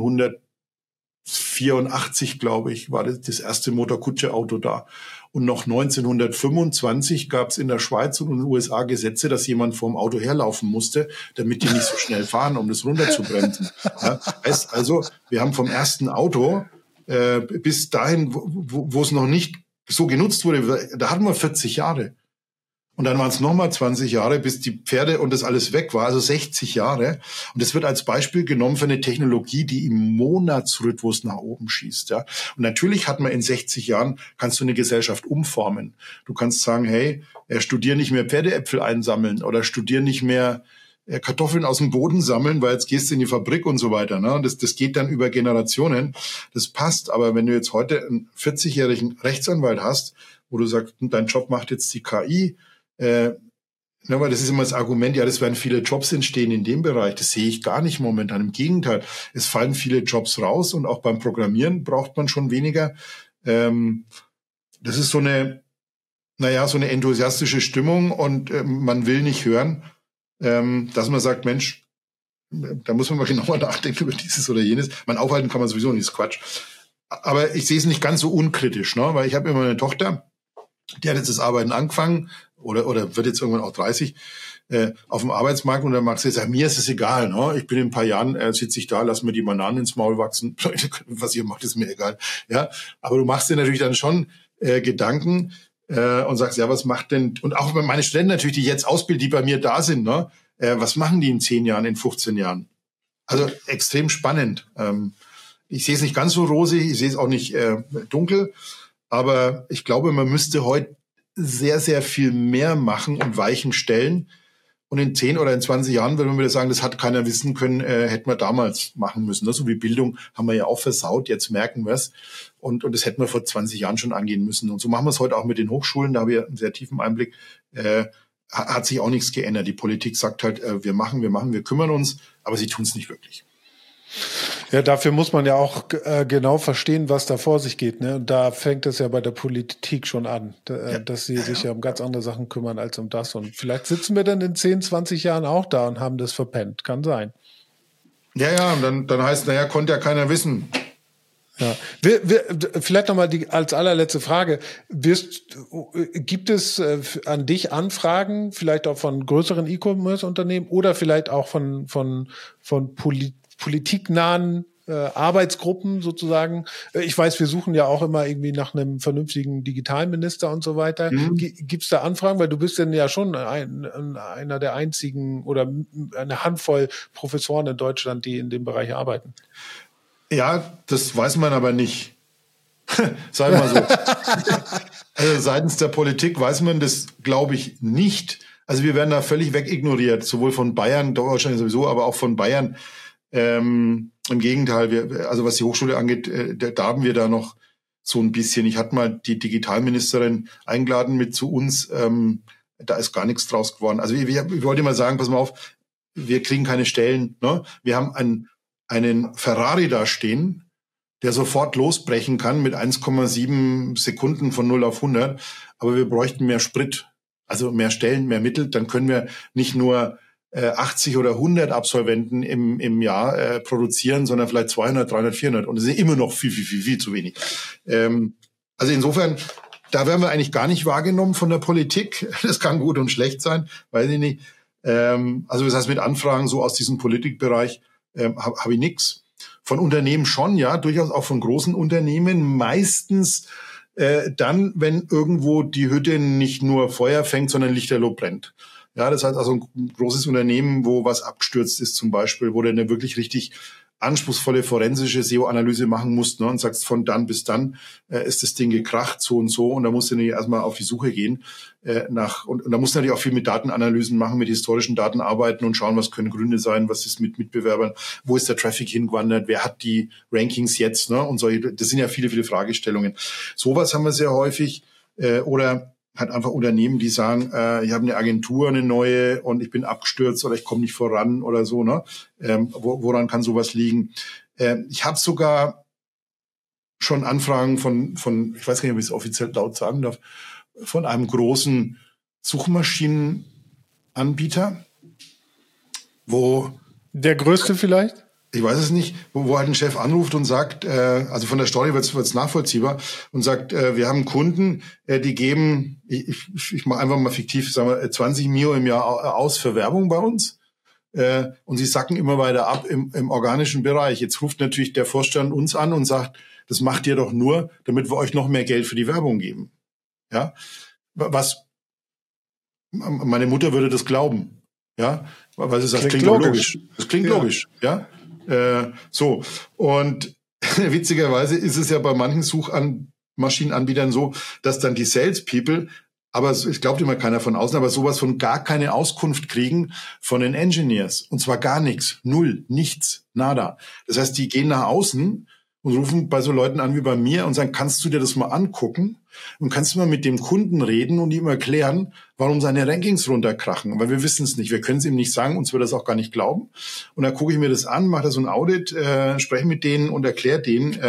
1884, glaube ich, war das erste Motorkutsche-Auto da. Und noch 1925 gab es in der Schweiz und in den USA Gesetze, dass jemand vorm Auto herlaufen musste, damit die nicht so schnell fahren, um das runterzubremsen. Ja, heißt also, wir haben vom ersten Auto bis dahin, wo es noch nicht so genutzt wurde, da hatten wir 40 Jahre. Und dann waren es nochmal 20 Jahre, bis die Pferde und das alles weg war, also 60 Jahre. Und das wird als Beispiel genommen für eine Technologie, die im Monatsrhythmus nach oben schießt. Ja. Und natürlich hat man in 60 Jahren, kannst du eine Gesellschaft umformen. Du kannst sagen, hey, studier nicht mehr Pferdeäpfel einsammeln oder studier nicht mehr Kartoffeln aus dem Boden sammeln, weil jetzt gehst du in die Fabrik und so weiter. Ne? Das geht dann über Generationen. Das passt. Aber wenn du jetzt heute einen 40-jährigen Rechtsanwalt hast, wo du sagst, dein Job macht jetzt die KI, aber das ist immer das Argument, ja, das werden viele Jobs entstehen in dem Bereich. Das sehe ich gar nicht momentan. Im Gegenteil, es fallen viele Jobs raus, und auch beim Programmieren braucht man schon weniger. Das ist so eine enthusiastische Stimmung, und man will nicht hören, dass man sagt, Mensch, da muss man mal genauer nachdenken über dieses oder jenes. Aufhalten kann man sowieso nicht, ist Quatsch. Aber ich sehe es nicht ganz so unkritisch, ne? Weil ich habe immer eine Tochter, die hat jetzt das Arbeiten angefangen, oder wird jetzt irgendwann auch 30, auf dem Arbeitsmarkt, und dann macht sie sagt, mir ist es egal, ne? Ich bin in ein paar Jahren, sitze ich da, lass mir die Bananen ins Maul wachsen. Was ihr macht, ist mir egal. Ja, aber du machst dir natürlich dann schon Gedanken und sagst, ja, was macht denn, und auch meine Studenten natürlich, die jetzt ausbilden, die bei mir da sind, ne? Was machen die in 10 Jahren, in 15 Jahren? Also extrem spannend. Ich sehe es nicht ganz so rosig, ich sehe es auch nicht dunkel, aber ich glaube, man müsste heute sehr, sehr viel mehr machen und Weichen stellen. Und in 10 oder in 20 Jahren, wenn wir wieder sagen, das hat keiner wissen können, hätten wir damals machen müssen. So wie Bildung haben wir ja auch versaut, jetzt merken wir es. Und das hätten wir vor 20 Jahren schon angehen müssen. Und so machen wir es heute auch mit den Hochschulen, da haben wir einen sehr tiefen Einblick. Hat sich auch nichts geändert. Die Politik sagt halt, wir machen, wir kümmern uns, aber sie tun es nicht wirklich. Ja, dafür muss man ja auch genau verstehen, was da vor sich geht, ne? Und da fängt es ja bei der Politik schon an, dass sie sich ja um ganz andere Sachen kümmern als um das. Und vielleicht sitzen wir dann in 10, 20 Jahren auch da und haben das verpennt. Kann sein. Ja, und dann heißt, konnte ja keiner wissen. Ja, vielleicht nochmal als allerletzte Frage. Gibt es an dich Anfragen, vielleicht auch von größeren E-Commerce-Unternehmen oder vielleicht auch von politiknahen Arbeitsgruppen sozusagen? Ich weiß, wir suchen ja auch immer irgendwie nach einem vernünftigen Digitalminister und so weiter. Gibt es da Anfragen? Weil du bist dann ja schon einer der einzigen oder eine Handvoll Professoren in Deutschland, die in dem Bereich arbeiten. Ja, das weiß man aber nicht. Sagen wir mal so. Also seitens der Politik weiß man das, glaube ich, nicht. Also wir werden da völlig wegignoriert, sowohl von Bayern, Deutschland sowieso, aber auch von Bayern. Im Gegenteil, also was die Hochschule angeht, da haben wir da noch so ein bisschen. Ich hatte mal die Digitalministerin eingeladen mit zu uns. Da ist gar nichts draus geworden. Also ich wollte mal sagen, pass mal auf, wir kriegen keine Stellen. Ne? Wir haben einen Ferrari da stehen, der sofort losbrechen kann mit 1,7 Sekunden von 0 auf 100. Aber wir bräuchten mehr Sprit, also mehr Stellen, mehr Mittel. Dann können wir nicht nur 80 oder 100 Absolventen im Jahr produzieren, sondern vielleicht 200, 300, 400. Und das ist immer noch viel zu wenig. Also insofern, da werden wir eigentlich gar nicht wahrgenommen von der Politik. Das kann gut und schlecht sein, weiß ich nicht. Also das heißt, mit Anfragen so aus diesem Politikbereich habe ich nichts. Von Unternehmen schon, ja, durchaus auch von großen Unternehmen. Meistens dann, wenn irgendwo die Hütte nicht nur Feuer fängt, sondern lichterloh brennt. Ja, das heißt also ein großes Unternehmen, wo was abgestürzt ist zum Beispiel, wo du eine wirklich richtig anspruchsvolle forensische SEO-Analyse machen musst, ne, und sagst, von dann bis dann ist das Ding gekracht, so und so, und da musst du natürlich erstmal auf die Suche gehen und da musst du natürlich auch viel mit Datenanalysen machen, mit historischen Daten arbeiten und schauen, was können Gründe sein, was ist mit Mitbewerbern, wo ist der Traffic hingewandert, wer hat die Rankings jetzt, ne, und solche, das sind ja viele, viele Fragestellungen. Sowas haben wir sehr häufig, oder halt einfach Unternehmen, die sagen, ich habe eine Agentur, eine neue, und ich bin abgestürzt oder ich komme nicht voran oder so, ne? Woran kann sowas liegen? Ich habe sogar schon Anfragen von, ich weiß gar nicht, ob ich es offiziell laut sagen darf, von einem großen Suchmaschinenanbieter, wo... Der größte vielleicht? Ich weiß es nicht, wo halt ein Chef anruft und sagt, also von der Story wird's nachvollziehbar, und sagt, wir haben Kunden, die geben, ich mache einfach mal fiktiv, sagen wir, 20 Mio im Jahr aus für Werbung bei uns, und sie sacken immer weiter ab im organischen Bereich. Jetzt ruft natürlich der Vorstand uns an und sagt, das macht ihr doch nur, damit wir euch noch mehr Geld für die Werbung geben. Ja, was meine Mutter würde das glauben, ja, weil sie sagt, klingt logisch. Das klingt logisch, ja. So, und witzigerweise ist es ja bei manchen Suchmaschinenanbietern so, dass dann die Salespeople, aber es glaubt immer keiner von außen, aber sowas von gar keine Auskunft kriegen von den Engineers. Und zwar gar nichts, null, nichts, nada. Das heißt, die gehen nach außen und rufen bei so Leuten an wie bei mir und sagen, kannst du dir das mal angucken und kannst du mal mit dem Kunden reden und ihm erklären, warum seine Rankings runterkrachen, weil wir wissen es nicht, wir können es ihm nicht sagen, uns wird das auch gar nicht glauben. Und dann gucke ich mir das an, mache da so ein Audit, spreche mit denen und erkläre denen,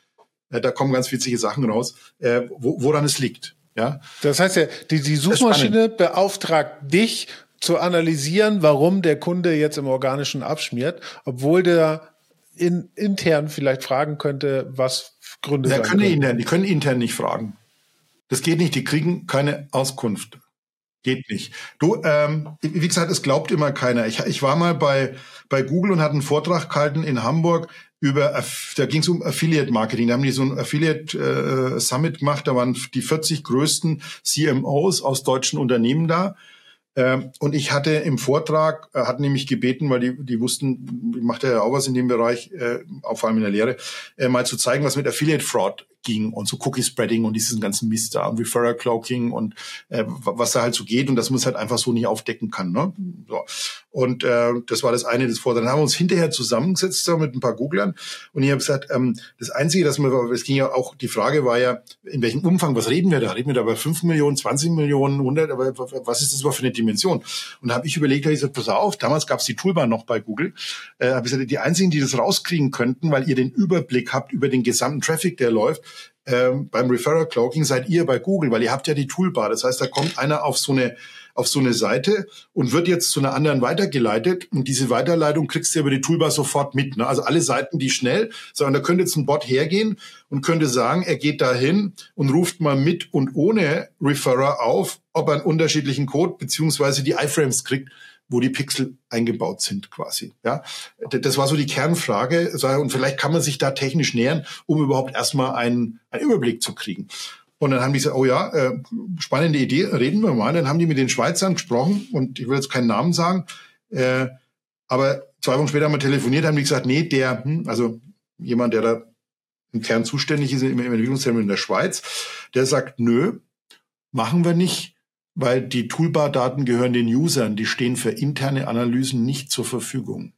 da kommen ganz witzige Sachen raus, woran es liegt. Ja? Das heißt ja, die Suchmaschine beauftragt dich zu analysieren, warum der Kunde jetzt im Organischen abschmiert, obwohl der intern vielleicht fragen könnte, was Gründe sein können. Die können intern nicht fragen. Das geht nicht, die kriegen keine Auskunft. Geht nicht. Du, wie gesagt, es glaubt immer keiner. Ich war mal bei Google und hatte einen Vortrag gehalten in Hamburg da ging es um Affiliate Marketing. Da haben die so ein Affiliate Summit gemacht, da waren die 40 größten CMOs aus deutschen Unternehmen da. Und ich hatte im Vortrag, hatten die mich gebeten, weil die wussten, ich machte ja auch was in dem Bereich, auch vor allem in der Lehre, mal zu zeigen, was mit Affiliate Fraud ging und so Cookie Spreading und diesen ganzen Mist da und Referral Cloaking und was da halt so geht und dass man es halt einfach so nicht aufdecken kann. Ne? So. Und das war das eine des Vortrags. Dann haben wir uns hinterher zusammengesetzt mit ein paar Googlern und ich habe gesagt, das Einzige, es ging ja auch, die Frage war ja, in welchem Umfang, was reden wir da? Reden wir da bei 5 Millionen, 20 Millionen, 100, aber was ist das überhaupt für eine Dimension? Und da habe ich überlegt, habe ich gesagt, pass auf, damals gab es die Toolbar noch bei Google, habe ich gesagt, die einzigen, die das rauskriegen könnten, weil ihr den Überblick habt über den gesamten Traffic, der läuft, beim Referral Cloaking seid ihr bei Google, weil ihr habt ja die Toolbar. Das heißt, da kommt einer auf so eine Seite und wird jetzt zu einer anderen weitergeleitet und diese Weiterleitung kriegst du über die Toolbar sofort mit. Ne? Also alle Seiten, die schnell, sondern da könnte jetzt ein Bot hergehen und könnte sagen, er geht da hin und ruft mal mit und ohne Referrer auf, ob er einen unterschiedlichen Code beziehungsweise die iFrames kriegt, wo die Pixel eingebaut sind quasi. Ja, das war so die Kernfrage und vielleicht kann man sich da technisch nähern, um überhaupt erstmal einen Überblick zu kriegen. Und dann haben die gesagt, oh ja, spannende Idee, reden wir mal. Dann haben die mit den Schweizern gesprochen und ich will jetzt keinen Namen sagen, aber 2 Wochen später haben wir telefoniert, haben die gesagt, nee, also jemand, der da im Kern zuständig ist im Entwicklungszentrum in der Schweiz, der sagt, nö, machen wir nicht, weil die Toolbar-Daten gehören den Usern, die stehen für interne Analysen nicht zur Verfügung.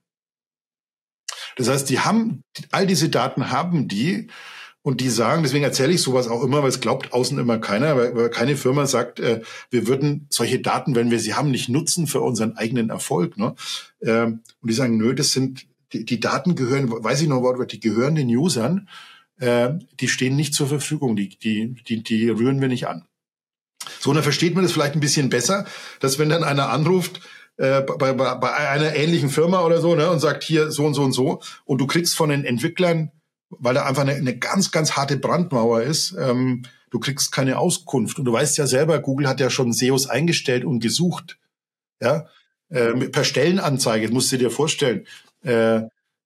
Das heißt, all diese Daten haben die und die sagen, deswegen erzähle ich sowas auch immer, weil es glaubt außen immer keiner, weil keine Firma sagt, wir würden solche Daten, wenn wir sie haben, nicht nutzen für unseren eigenen Erfolg. Ne? Und die sagen, nö, das sind, die Daten gehören, weiß ich noch, die gehören den Usern, die stehen nicht zur Verfügung, die rühren wir nicht an. So, und dann versteht man das vielleicht ein bisschen besser, dass wenn dann einer anruft bei einer ähnlichen Firma oder so, ne, und sagt hier so und so und so, und du kriegst von den Entwicklern, weil da einfach eine ganz, ganz harte Brandmauer ist, du kriegst keine Auskunft. Und du weißt ja selber, Google hat ja schon SEOs eingestellt und gesucht, ja, per Stellenanzeige, das musst du dir vorstellen.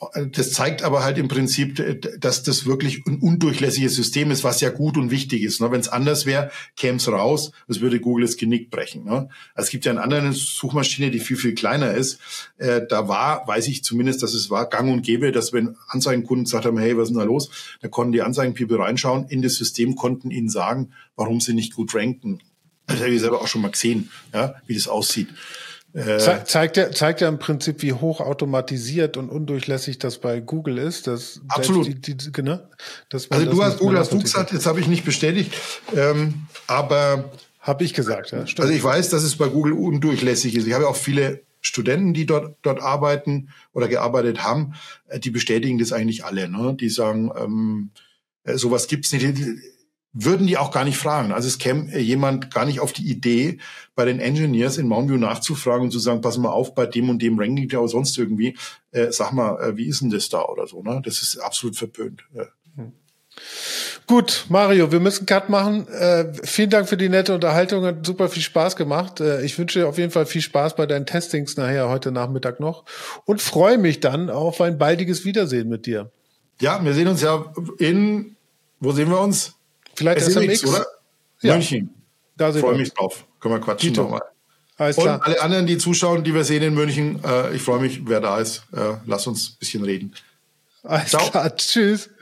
Das zeigt aber halt im Prinzip, dass das wirklich ein undurchlässiges System ist, was ja gut und wichtig ist. Wenn es anders wäre, käme es raus, das würde Google das Genick brechen. Also es gibt ja eine andere Suchmaschine, die viel, viel kleiner ist. Da weiß ich zumindest, dass es war gang und gäbe, dass wenn Anzeigenkunden gesagt haben, hey, was ist denn da los? Da konnten die Anzeigenpeople reinschauen, in das System konnten ihnen sagen, warum sie nicht gut ranken. Das habe ich selber auch schon mal gesehen, ja, wie das aussieht. Zeigt ja im Prinzip, wie hochautomatisiert und undurchlässig das bei Google ist. Absolut. Also Google hast du gesagt, jetzt habe ich nicht bestätigt, aber habe ich gesagt, ja, stimmt. Also ich weiß, dass es bei Google undurchlässig ist. Ich habe auch viele Studenten, die dort arbeiten oder gearbeitet haben, die bestätigen das eigentlich alle. Ne? Die sagen, sowas gibt's nicht. Würden die auch gar nicht fragen. Also es käme jemand gar nicht auf die Idee, bei den Engineers in Mountain View nachzufragen und zu sagen, pass mal auf, bei dem und dem Ranking oder sonst irgendwie, sag mal, wie ist denn das da oder so. Ne? Das ist absolut verpönt. Ja. Gut, Mario, wir müssen Cut machen. Vielen Dank für die nette Unterhaltung, hat super viel Spaß gemacht. Ich wünsche dir auf jeden Fall viel Spaß bei deinen Testings nachher heute Nachmittag noch und freue mich dann auf ein baldiges Wiedersehen mit dir. Ja, wir sehen uns ja wo sehen wir uns? Vielleicht SMX, oder? Ja. München. Da freue mich drauf. Können wir quatschen nochmal. Alles klar. Und alle anderen, die zuschauen, die wir sehen in München, ich freue mich, wer da ist. Lass uns ein bisschen reden. Alles klar. Tschüss.